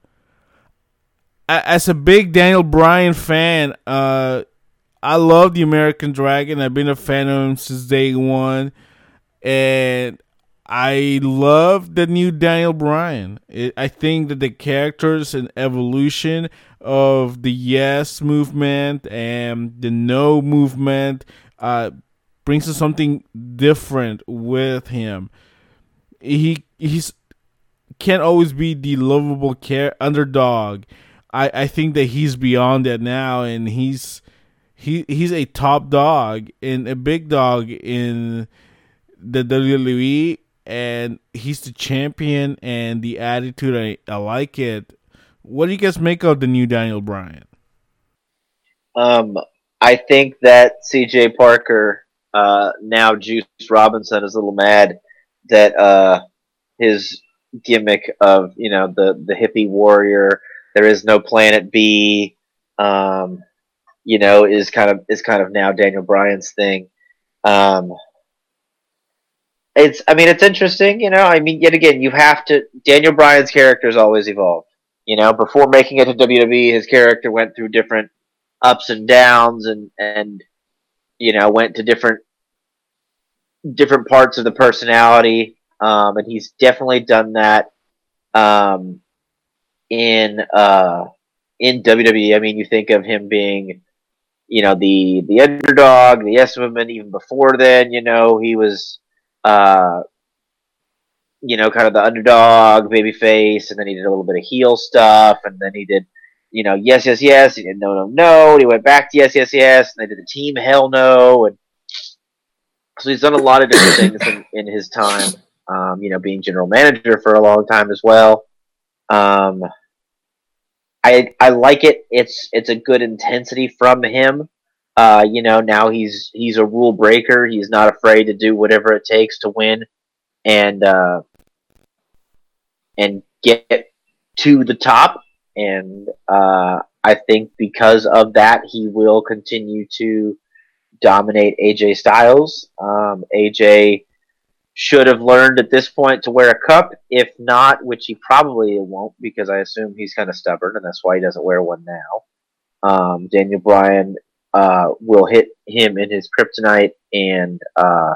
Speaker 1: As a big Daniel Bryan fan, uh, I love the American Dragon. I've been a fan of him since day one. And I love the new Daniel Bryan. It, I think that the characters and evolution of the Yes movement and the No movement uh, brings us something different with him. He he's can't always be the lovable care underdog. I, I think that he's beyond that now, and he's he he's a top dog and a big dog in the W W E, and he's the champion, and the attitude, I, I like it. What do you guys make of the new Daniel Bryan?
Speaker 2: Um, I think that C J Parker, uh, now Juice Robinson, is a little mad that uh, his gimmick of, you know, the, the hippie warrior, there is no planet B, um, you know, is kind of is kind of now Daniel Bryan's thing. Um, it's, I mean, it's interesting, you know. I mean, yet again, you have to. Daniel Bryan's character's always evolved. You know, before making it to W W E, his character went through different ups and downs, and and you know, went to different different parts of the personality. Um, and he's definitely done that. Um, in uh in W W E. I mean, you think of him being, you know, the the underdog, the Yes Woman. Even before then, you know, he was, uh, you know, kind of the underdog, babyface, and then he did a little bit of heel stuff, and then he did, you know, Yes, Yes, Yes. He did No, No, No. And he went back to Yes, Yes, Yes, and they did the Team Hell No, and so he's done a lot of different things in, in his time. Um, you know, being general manager for a long time as well. Um, I I like it. It's it's a good intensity from him. Uh, you know, now he's he's a rule breaker. He's not afraid to do whatever it takes to win, and uh, and get to the top. And uh, I think because of that, he will continue to dominate A J Styles. Um, A J should have learned at this point to wear a cup. If not, which he probably won't, because I assume he's kind of stubborn, and that's why he doesn't wear one now. Um, Daniel Bryan uh, will hit him in his kryptonite and uh,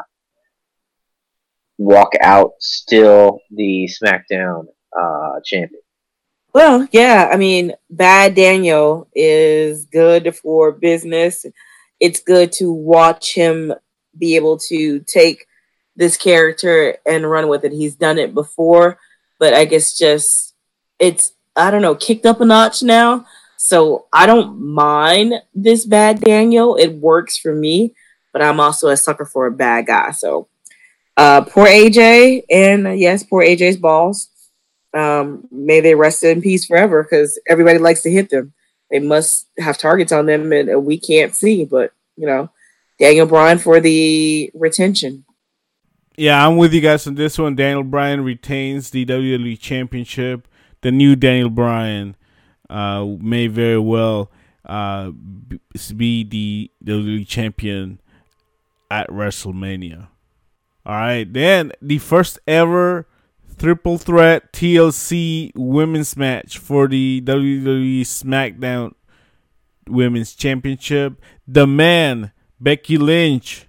Speaker 2: walk out still the SmackDown uh, champion.
Speaker 3: Well, yeah, I mean, Bad Daniel is good for business. It's good to watch him be able to take this character and run with it. He's done it before, but I guess just it's, I don't know, kicked up a notch now. So I don't mind this Bad Daniel. It works for me, but I'm also a sucker for a bad guy. So uh, poor A J, and uh, yes, poor A J's balls. Um, may they rest in peace forever, because everybody likes to hit them. They must have targets on them, and, and we can't see. But, you know, Daniel Bryan for the retention.
Speaker 1: Yeah, I'm with you guys on this one. Daniel Bryan retains the W W E Championship. The new Daniel Bryan uh, may very well uh, be the W W E Champion at WrestleMania. All right, then the first ever triple threat T L C women's match for the W W E SmackDown Women's Championship. The man, Becky Lynch.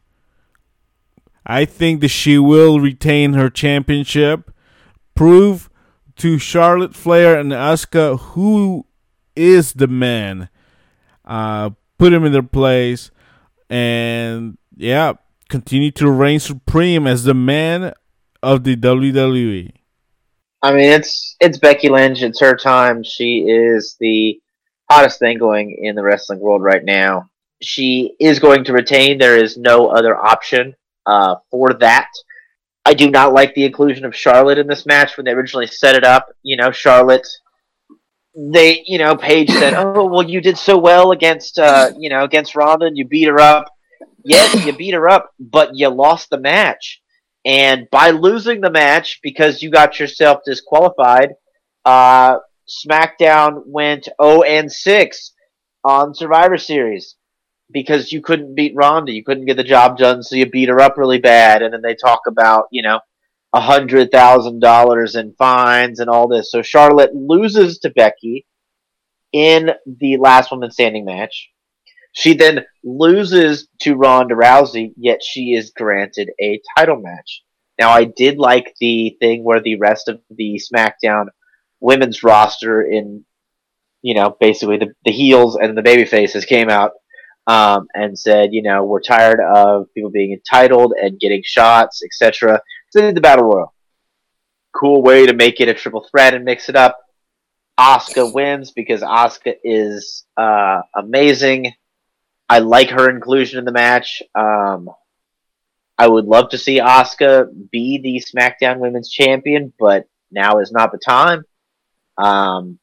Speaker 1: I think that she will retain her championship. Prove to Charlotte Flair and Asuka who is the man. Uh, put them in their place. And, yeah, continue to reign supreme as the man of the W W E.
Speaker 2: I mean, it's it's Becky Lynch. It's her time. She is the hottest thing going in the wrestling world right now. She is going to retain. There is no other option uh, for that. I do not like the inclusion of Charlotte in this match when they originally set it up. You know, Charlotte, they, you know, Paige said, oh, well, you did so well against, uh, you know, against Ronda and you beat her up. Yes, you beat her up, but you lost the match. And by losing the match, because you got yourself disqualified, uh, SmackDown went oh and six on Survivor Series because you couldn't beat Ronda. You couldn't get the job done, so you beat her up really bad. And then they talk about, you know, one hundred thousand dollars in fines and all this. So Charlotte loses to Becky in the last woman standing match. She then loses to Ronda Rousey, yet she is granted a title match. Now, I did like the thing where the rest of the SmackDown women's roster in, you know, basically the, the heels and the baby faces came out um, and said, you know, we're tired of people being entitled and getting shots, et cetera. So they did the Battle Royal. Cool way to make it a triple threat and mix it up. Asuka wins because Asuka is uh, amazing. I like her inclusion in the match. Um, I would love to see Asuka be the SmackDown Women's Champion, but now is not the time. Um,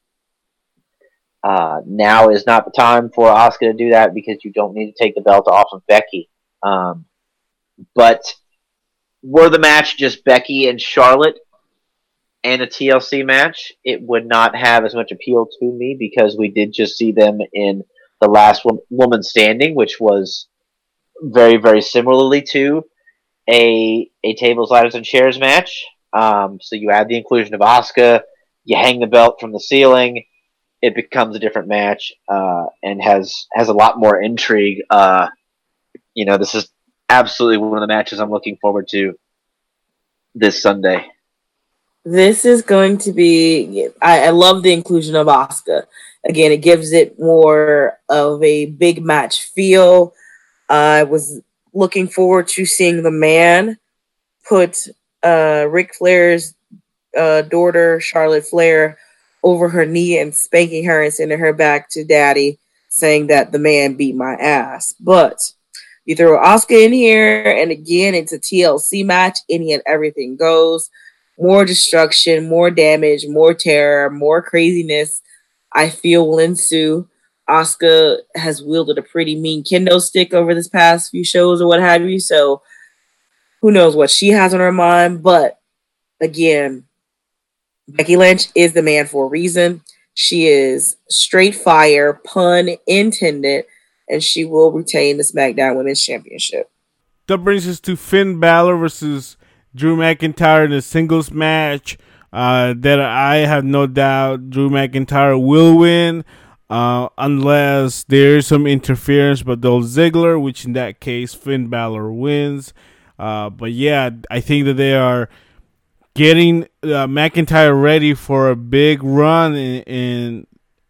Speaker 2: uh, now is not the time for Asuka to do that because you don't need to take the belt off of Becky. Um, but were the match just Becky and Charlotte and a T L C match, it would not have as much appeal to me because we did just see them in the last woman standing, which was very, very similarly to a a tables, ladders, and chairs match. Um, so you add the inclusion of Asuka, you hang the belt from the ceiling, it becomes a different match uh, and has has a lot more intrigue. Uh, you know, this is absolutely one of the matches I'm looking forward to this Sunday.
Speaker 3: This is going to be. I, I love the inclusion of Asuka. Again, it gives it more of a big match feel. I was looking forward to seeing the man put uh, Ric Flair's uh, daughter, Charlotte Flair, over her knee and spanking her and sending her back to daddy, saying that the man beat my ass. But you throw Asuka in here, and again, it's a T L C match. Any and everything goes. More destruction, more damage, more terror, more craziness. I feel will ensue. Asuka has wielded a pretty mean kendo stick over this past few shows or what have you, so who knows what she has on her mind. But again, Becky Lynch is the man for a reason. She is straight fire, pun intended, and she will retain the SmackDown Women's Championship.
Speaker 1: That brings us to Finn Balor versus Drew McIntyre in a singles match. Uh, that I have no doubt Drew McIntyre will win uh, unless there is some interference by Dolph Ziggler, which in that case Finn Balor wins. Uh, but yeah, I think that they are getting uh, McIntyre ready for a big run, and,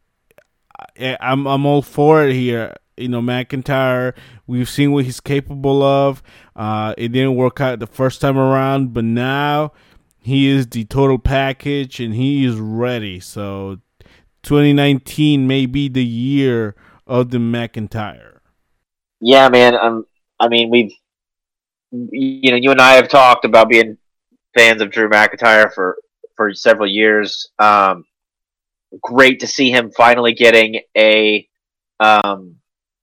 Speaker 1: and I'm I'm all for it here. You know, McIntyre, we've seen what he's capable of. Uh, it didn't work out the first time around, but now he is the total package, and he is ready. So twenty nineteen may be the year of the McIntyre.
Speaker 2: Yeah, man. Um, I mean, we've, you know, you and I have talked about being fans of Drew McIntyre for, for several years. Um, great to see him finally getting a um,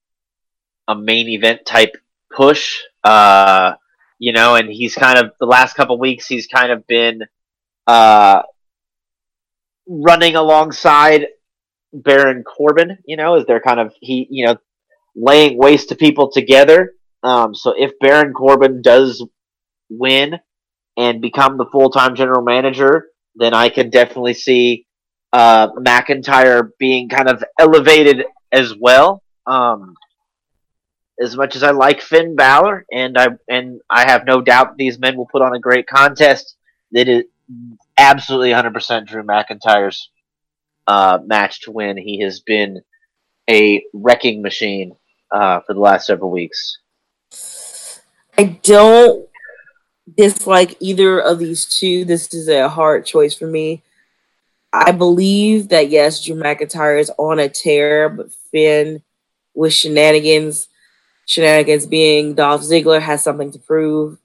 Speaker 2: a main event type push. Uh, You know, and he's kind of, the last couple of weeks, he's kind of been uh, running alongside Baron Corbin, you know, as they're kind of, he, you know, laying waste to people together. Um, so if Baron Corbin does win and become the full-time general manager, then I can definitely see uh, McIntyre being kind of elevated as well. Um, as much as I like Finn Balor, and I and I have no doubt these men will put on a great contest, that is absolutely one hundred percent Drew McIntyre's uh, match to win. He has been a wrecking machine uh, for the last several weeks.
Speaker 3: I don't dislike either of these two. This is a hard choice for me. I believe that, yes, Drew McIntyre is on a tear, but Finn, with shenanigans, shenanigans being Dolph Ziggler, has something to prove.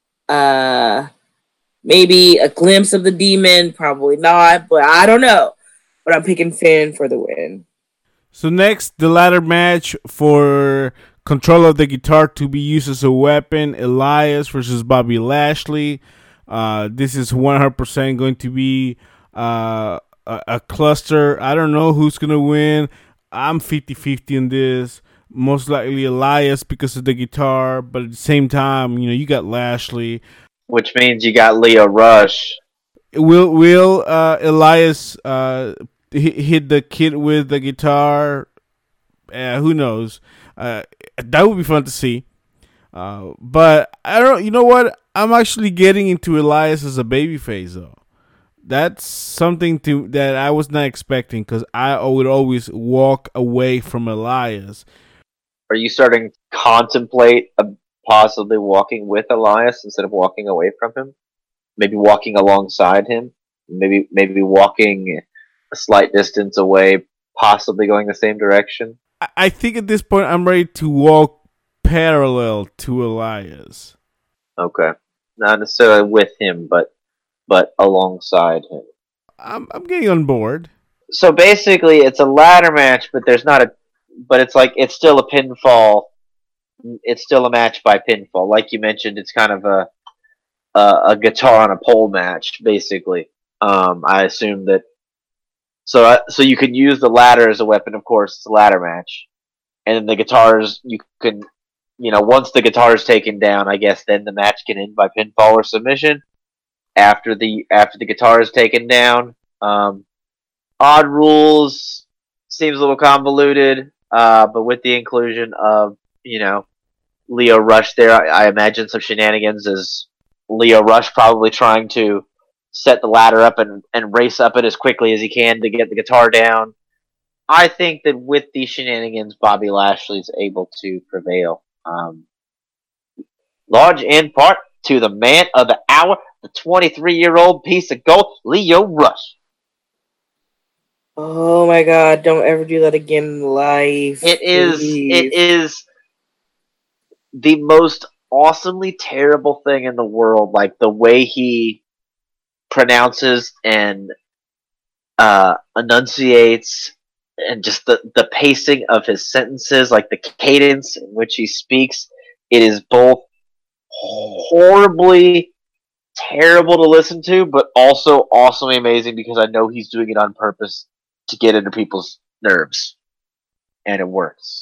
Speaker 3: Uh, maybe a glimpse of the demon, probably not, but I don't know. But I'm picking Finn for the win.
Speaker 1: So next, the ladder match for control of the guitar to be used as a weapon, Elias versus Bobby Lashley. Uh, this is one hundred percent going to be uh, a, a cluster. I don't know who's going to win. I'm fifty-fifty in this. Most likely Elias because of the guitar, but at the same time, you know, you got Lashley.
Speaker 2: Which means you got Leo Rush.
Speaker 1: Will will uh, Elias uh, hit the kid with the guitar? Uh, who knows? Uh, that would be fun to see. Uh, but I don't. You know what? I'm actually getting into Elias as a babyface, though. That's something to that I was not expecting, because I would always walk away from Elias.
Speaker 2: Are you starting to contemplate a, possibly walking with Elias instead of walking away from him? Maybe walking alongside him? Maybe maybe walking a slight distance away, possibly going the same direction?
Speaker 1: I, I think at this point I'm ready to walk parallel to Elias.
Speaker 2: Okay. Not necessarily with him, but but alongside him.
Speaker 1: I'm I'm getting on board.
Speaker 2: So basically it's a ladder match, but there's not a but it's like it's still a pinfall. It's still a match by pinfall. Like you mentioned, it's kind of a a, a guitar on a pole match, basically. Um, I assume that. So uh, so you can use the ladder as a weapon. Of course, it's a ladder match, and then the guitars you can, you know, once the guitar is taken down, I guess then the match can end by pinfall or submission. After the after the guitar is taken down, um, odd rules, seems a little convoluted. Uh, but with the inclusion of, you know, Leo Rush there, I, I imagine some shenanigans as Leo Rush probably trying to set the ladder up and, and race up it as quickly as he can to get the guitar down. I think that with these shenanigans, Bobby Lashley is able to prevail. Um, large in part to the man of the hour, the twenty-three-year-old piece of gold, Leo Rush.
Speaker 3: Oh my God! Don't ever do that again in life.
Speaker 2: It is.
Speaker 3: Please.
Speaker 2: It is the most awesomely terrible thing in the world. Like the way he pronounces and uh, enunciates, and just the the pacing of his sentences, like the cadence in which he speaks. It is both horribly terrible to listen to, but also awesomely amazing because I know he's doing it on purpose to get into people's nerves, and it works.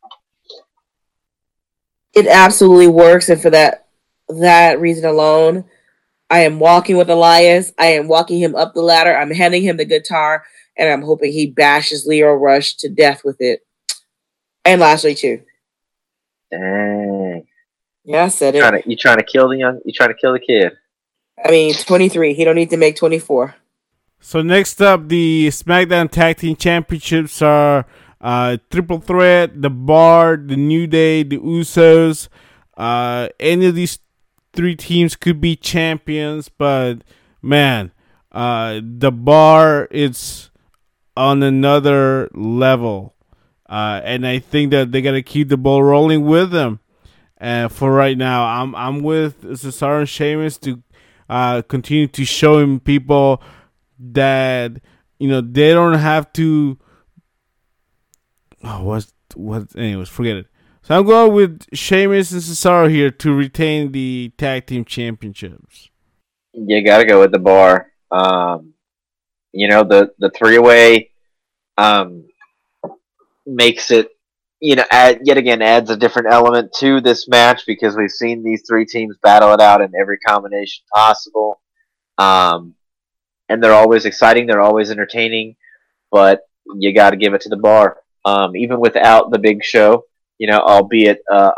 Speaker 3: It absolutely works, and for that that reason alone, I am walking with Elias. I am walking him up the ladder. I'm handing him the guitar, and I'm hoping he bashes Leo Rush to death with it. And Lashley too.
Speaker 2: Dang.
Speaker 3: Yeah, I said it.
Speaker 2: You trying to, you trying to kill the young? You trying to kill the kid?
Speaker 3: I mean, twenty-three. He don't need to make twenty-four.
Speaker 1: So next up, the SmackDown Tag Team Championships are uh, Triple Threat, The Bar, The New Day, The Usos. Uh, any of these three teams could be champions, but man, uh, The Bar is on another level. Uh, and I think that they got to keep the ball rolling with them. And for right now, I'm I'm with Cesaro and Sheamus to uh, continue to showing people that, you know, they don't have to. Oh, what's what? Anyways, forget it. So I'm going with Sheamus and Cesaro here to retain the tag team championships.
Speaker 2: You got to go with The Bar. Um, you know, the the three way um makes it you know, add, yet again adds a different element to this match because we've seen these three teams battle it out in every combination possible. Um, and they're always exciting, they're always entertaining, but you got to give it to the bar. Um, even without the Big Show, you know, albeit uh,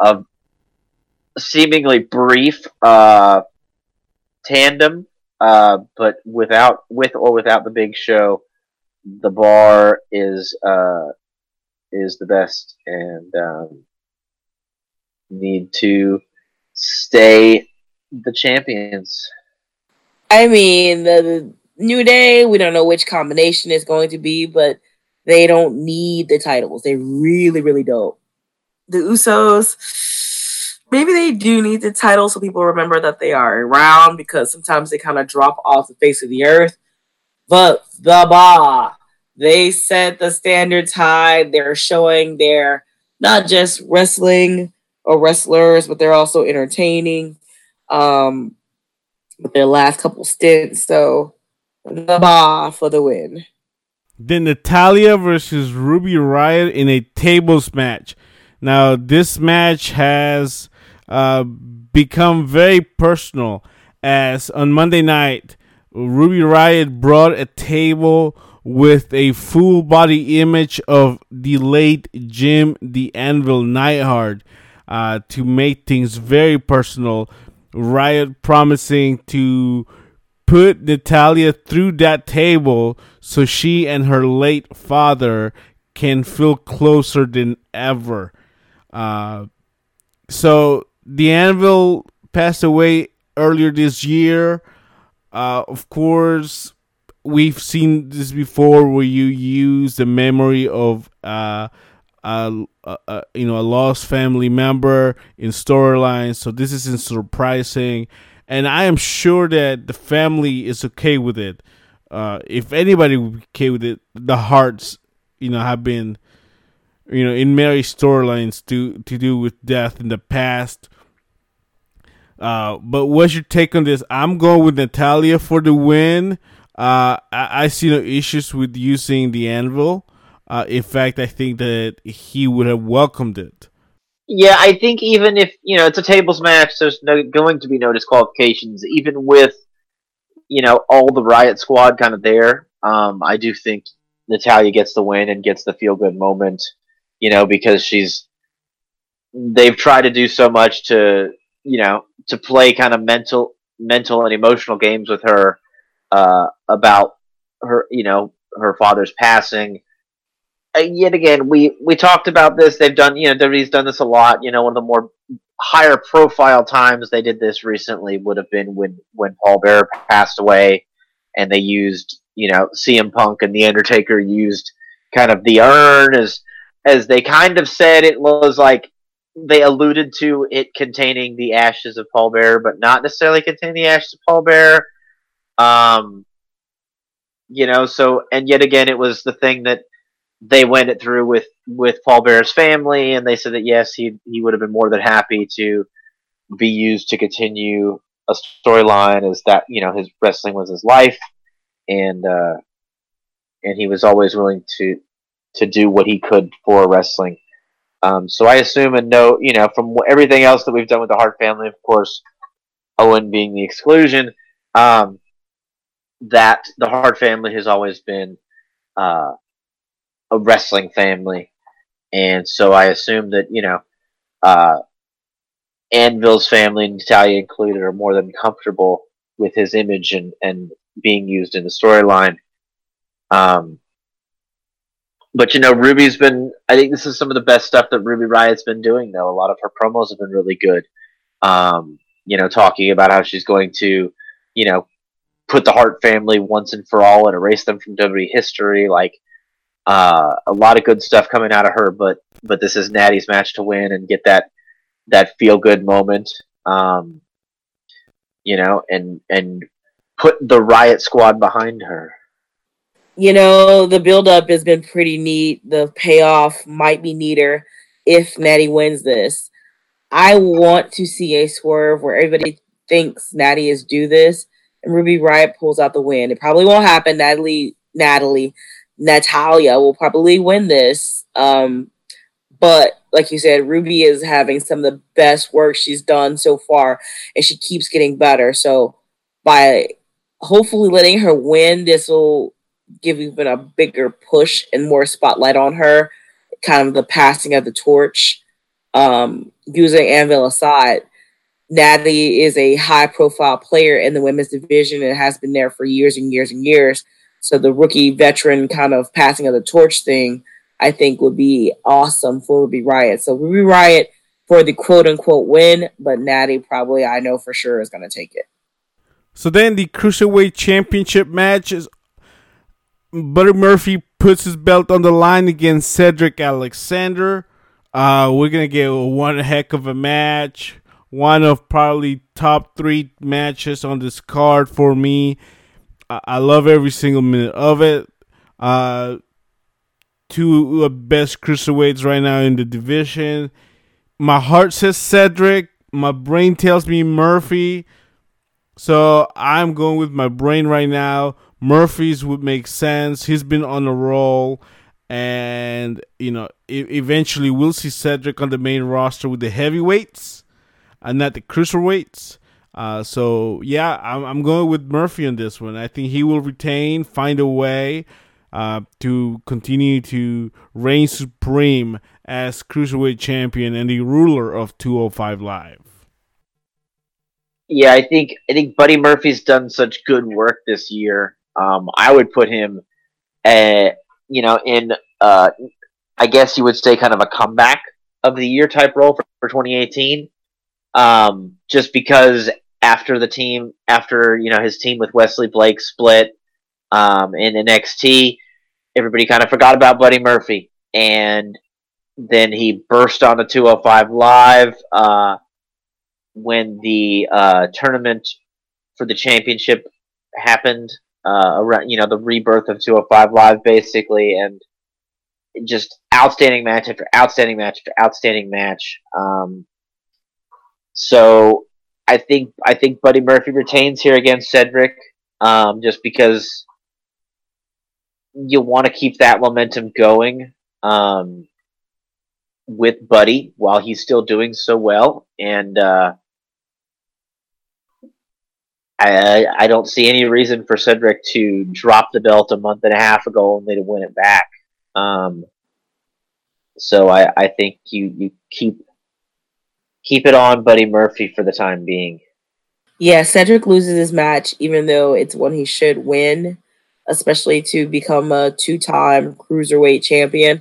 Speaker 2: a seemingly brief uh, tandem, uh, but without with or without the Big Show, the bar is uh, is the best, and um, need to stay the champions.
Speaker 3: I mean, the, the New Day, we don't know which combination it's going to be, but they don't need the titles. They really, really don't. The Usos, maybe they do need the title so people remember that they are around, because sometimes they kind of drop off the face of the earth. But the Bar, they set the standards high. They're showing they're not just wrestling or wrestlers, but they're also entertaining um, with their last couple stints. So the Bar for the win.
Speaker 1: Then Natalya versus Ruby Riott in a tables match. Now, this match has uh, become very personal, as on Monday night, Ruby Riott brought a table with a full body image of the late Jim the Anvil Neidhart uh, to make things very personal. Riott promising to put Natalya through that table so she and her late father can feel closer than ever. Uh, so the Anvil passed away earlier this year. Uh, of course, we've seen this before, where you use the memory of uh, a, a, a you know a lost family member in storylines. So this isn't surprising, and I am sure that the family is okay with it. Uh, if anybody would be okay with it, the Harts, you know, have been, you know, in many storylines to to do with death in the past. Uh, but what's your take on this? I'm going with Natalya for the win. Uh, I, I see no issues with using the Anvil. Uh, in fact, I think that he would have welcomed it.
Speaker 2: Yeah, I think even if, you know, it's a tables match, there's no, going to be no disqualifications, even with, you know, all the Riott squad kind of there. Um, I do think Natalya gets the win and gets the feel-good moment, you know, because she's, they've tried to do so much to, you know, to play kind of mental, mental and emotional games with her, uh, about her, you know, her father's passing. Uh, yet again, we, we talked about this. They've done, you know, W W E's done this a lot. You know, one of the more higher profile times they did this recently would have been when, when Paul Bearer passed away, and they used, you know, C M Punk and The Undertaker used kind of the urn as, as they kind of said it was like, they alluded to it containing the ashes of Paul Bearer, but not necessarily containing the ashes of Paul Bearer. Um, you know, so, and yet again, it was the thing that they went it through with, with Paul Bearer's family, and they said that yes, he he would have been more than happy to be used to continue a storyline, as that, you know, his wrestling was his life, and uh, and he was always willing to to do what he could for wrestling. Um, so I assume, and know, you know, from everything else that we've done with the Hart family, of course, Owen being the exclusion, um, that the Hart family has always been uh, a wrestling family. And so I assume that, you know, uh, Anvil's family, Natalya included, are more than comfortable with his image and, and being used in the storyline. Um, But, you know, Ruby's been, I think this is some of the best stuff that Ruby Riott's been doing, though. A lot of her promos have been really good. Um, you know, talking about how she's going to, you know, put the Hart family once and for all and erase them from W W E history. Like, uh, a lot of good stuff coming out of her, but, but this is Natty's match to win and get that, that feel-good moment. Um, you know, and, and put the Riott squad behind her.
Speaker 3: You know, the build-up has been pretty neat. The payoff might be neater if Natty wins this. I want to see a swerve where everybody thinks Natty is due this, and Ruby Riott pulls out the win. It probably won't happen. Natalie, Natalie, Natalya will probably win this. Um, But like you said, Ruby is having some of the best work she's done so far, and she keeps getting better. So by hopefully letting her win, this will give even a bigger push and more spotlight on her, kind of the passing of the torch. Um, using Anvil aside, Natty is a high-profile player in the women's division and has been there for years and years and years. So the rookie veteran kind of passing of the torch thing, I think, would be awesome for Ruby Riott. So Ruby Riott for the quote-unquote win, but Natty probably, I know for sure, is going to take it.
Speaker 1: So then the Cruiserweight Championship match is Buddy Murphy puts his belt on the line against Cedric Alexander. Uh, we're going to get one heck of a match. One of probably top three matches on this card for me. I, I love every single minute of it. Uh, two of the best cruiserweights right now in the division. My heart says Cedric. My brain tells me Murphy. So I'm going with my brain right now. Murphy's would make sense. He's been on a roll. And, you know, e- eventually we'll see Cedric on the main roster with the heavyweights. And not the cruiserweights. Uh, so, yeah, I'm, I'm going with Murphy on this one. I think he will retain, find a way uh, to continue to reign supreme as Cruiserweight champion and the ruler of two oh five Live.
Speaker 2: Yeah, I think I think Buddy Murphy's done such good work this year. Um, I would put him, uh, you know, in, uh, I guess you would say kind of a comeback of the year type role for, for twenty eighteen. Um, just because after the team, after, you know, his team with Wesley Blake split, um, in N X T, everybody kind of forgot about Buddy Murphy. And then he burst onto two oh five Live, uh, when the, uh, tournament for the championship happened, uh, around, you know, the rebirth of two oh five Live basically. And just outstanding match after outstanding match after outstanding match. Um, So I think I think Buddy Murphy retains here against Cedric, um, just because you want to keep that momentum going um, with Buddy while he's still doing so well, and uh, I I don't see any reason for Cedric to drop the belt a month and a half ago only to win it back. Um, so I, I think you you keep. Keep it on Buddy Murphy for the time being.
Speaker 3: Yeah, Cedric loses his match, even though it's one he should win, especially to become a two-time cruiserweight champion.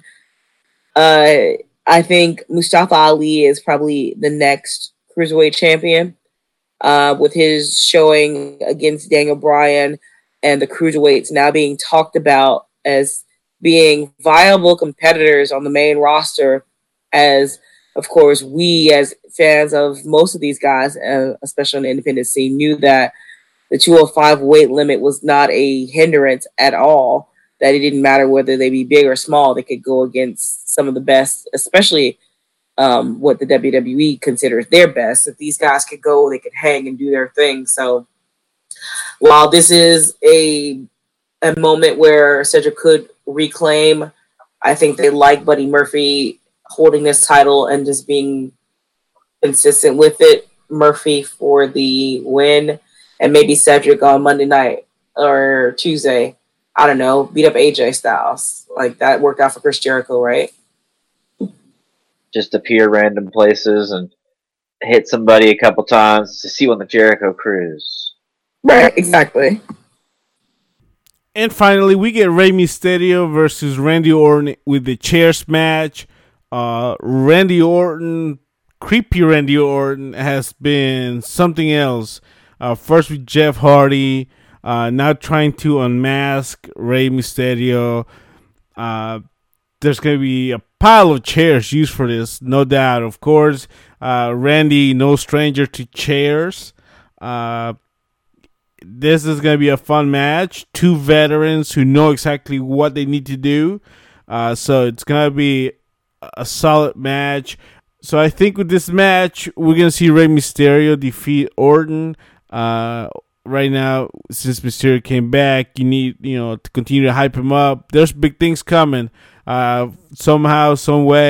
Speaker 3: Uh, I think Mustafa Ali is probably the next cruiserweight champion, uh, with his showing against Daniel Bryan and the cruiserweights now being talked about as being viable competitors on the main roster. As, of course, we as fans of most of these guys, uh, especially on the independent scene, knew that the two oh five weight limit was not a hindrance at all, that it didn't matter whether they be big or small. They could go against some of the best, especially um, what the W W E considers their best. If these guys could go, they could hang and do their thing. So while this is a a moment where Cedric could reclaim, I think they like Buddy Murphy holding this title and just being consistent with it. Murphy for the win, and maybe Cedric on Monday night or Tuesday. I don't know, beat up A J Styles. Like, that worked out for Chris Jericho, right?
Speaker 2: Just appear random places and hit somebody a couple times to see you on the Jericho cruise.
Speaker 3: Right, exactly.
Speaker 1: And finally, we get Rey Mysterio versus Randy Orton with the chairs match. Uh, Randy Orton, creepy Randy Orton, has been something else. Uh, first with Jeff Hardy, uh, now trying to unmask Rey Mysterio. Uh, there's going to be a pile of chairs used for this, no doubt. Of course, uh, Randy, no stranger to chairs. Uh, this is going to be a fun match. Two veterans who know exactly what they need to do. Uh, so it's going to be a solid match. So I think with this match, we're going to see Rey Mysterio defeat Orton. Uh, right now, since Mysterio came back, you need, you know, to continue to hype him up. There's big things coming. Uh, somehow, some way,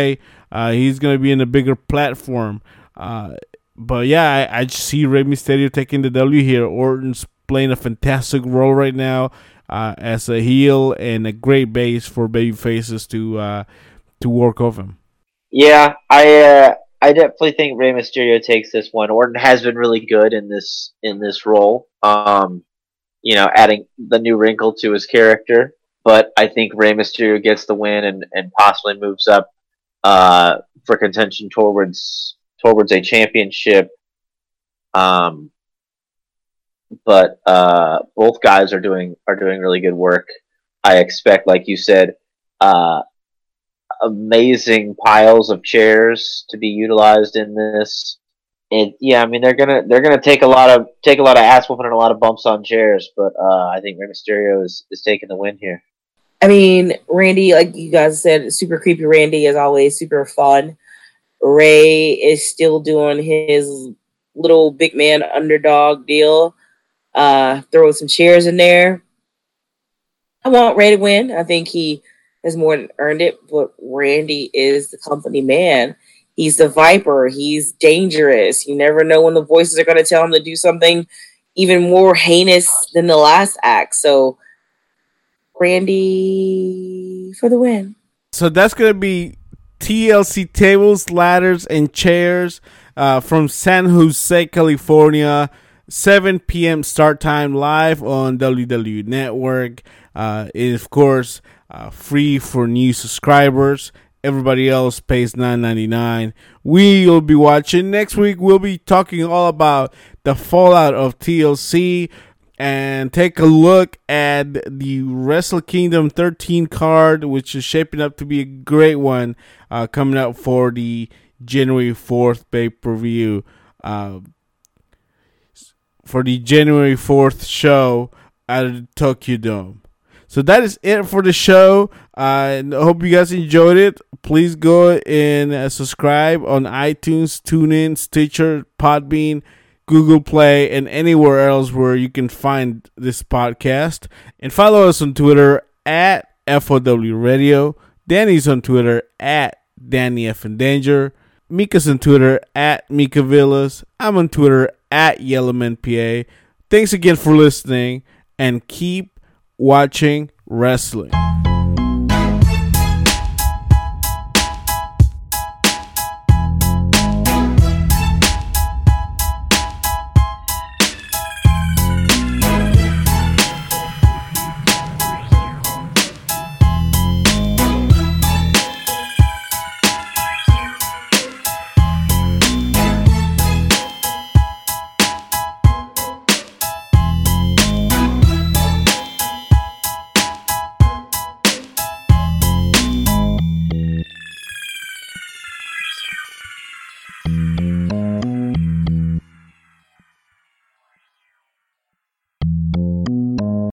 Speaker 1: Uh, he's going to be in a bigger platform. Uh, but yeah, I, I just see Rey Mysterio taking the W here. Orton's playing a fantastic role right now uh, as a heel and a great base for baby faces to uh, to work off him.
Speaker 2: Yeah, I uh, I definitely think Rey Mysterio takes this one. Orton has been really good in this in this role. Um, you know, adding the new wrinkle to his character. But I think Rey Mysterio gets the win and, and possibly moves up uh, for contention towards towards a championship. Um, but uh, both guys are doing are doing really good work. I expect, like you said, uh, amazing piles of chairs to be utilized in this. And yeah, I mean they're gonna they're gonna take a lot of take a lot of ass whooping and a lot of bumps on chairs, but uh, I think Rey Mysterio is, is taking the win here.
Speaker 3: I mean, Randy, like you guys said, super creepy Randy is always super fun. Ray is still doing his little big man underdog deal. Uh, throw some chairs in there. I want Ray to win. I think he has more than earned it, but Randy is the company man. He's the Viper. He's dangerous. You never know when the voices are going to tell him to do something even more heinous than the last act. So, Randy for the win.
Speaker 1: So that's going to be T L C Tables, Ladders, and Chairs uh, from San Jose, California. seven p.m. start time live on W W E Network. Uh, it is, of course, uh, free for new subscribers. Everybody else pays nine ninety-nine. We'll be watching. Next week, we'll be talking all about the fallout of T L C and take a look at the Wrestle Kingdom thirteen card, which is shaping up to be a great one uh, coming out for the January fourth pay-per-view. Uh, for the January fourth show at the Tokyo Dome. So that is it for the show. I uh, hope you guys enjoyed it. Please go and uh, subscribe on iTunes, TuneIn, Stitcher, Podbean, Google Play, and anywhere else where you can find this podcast. And follow us on Twitter at F O W Radio. Danny's on Twitter at Danny F in Danger. Mika's on Twitter at Mika Villas. I'm on Twitter at YellowmanPA. Thanks again for listening and keep watching wrestling.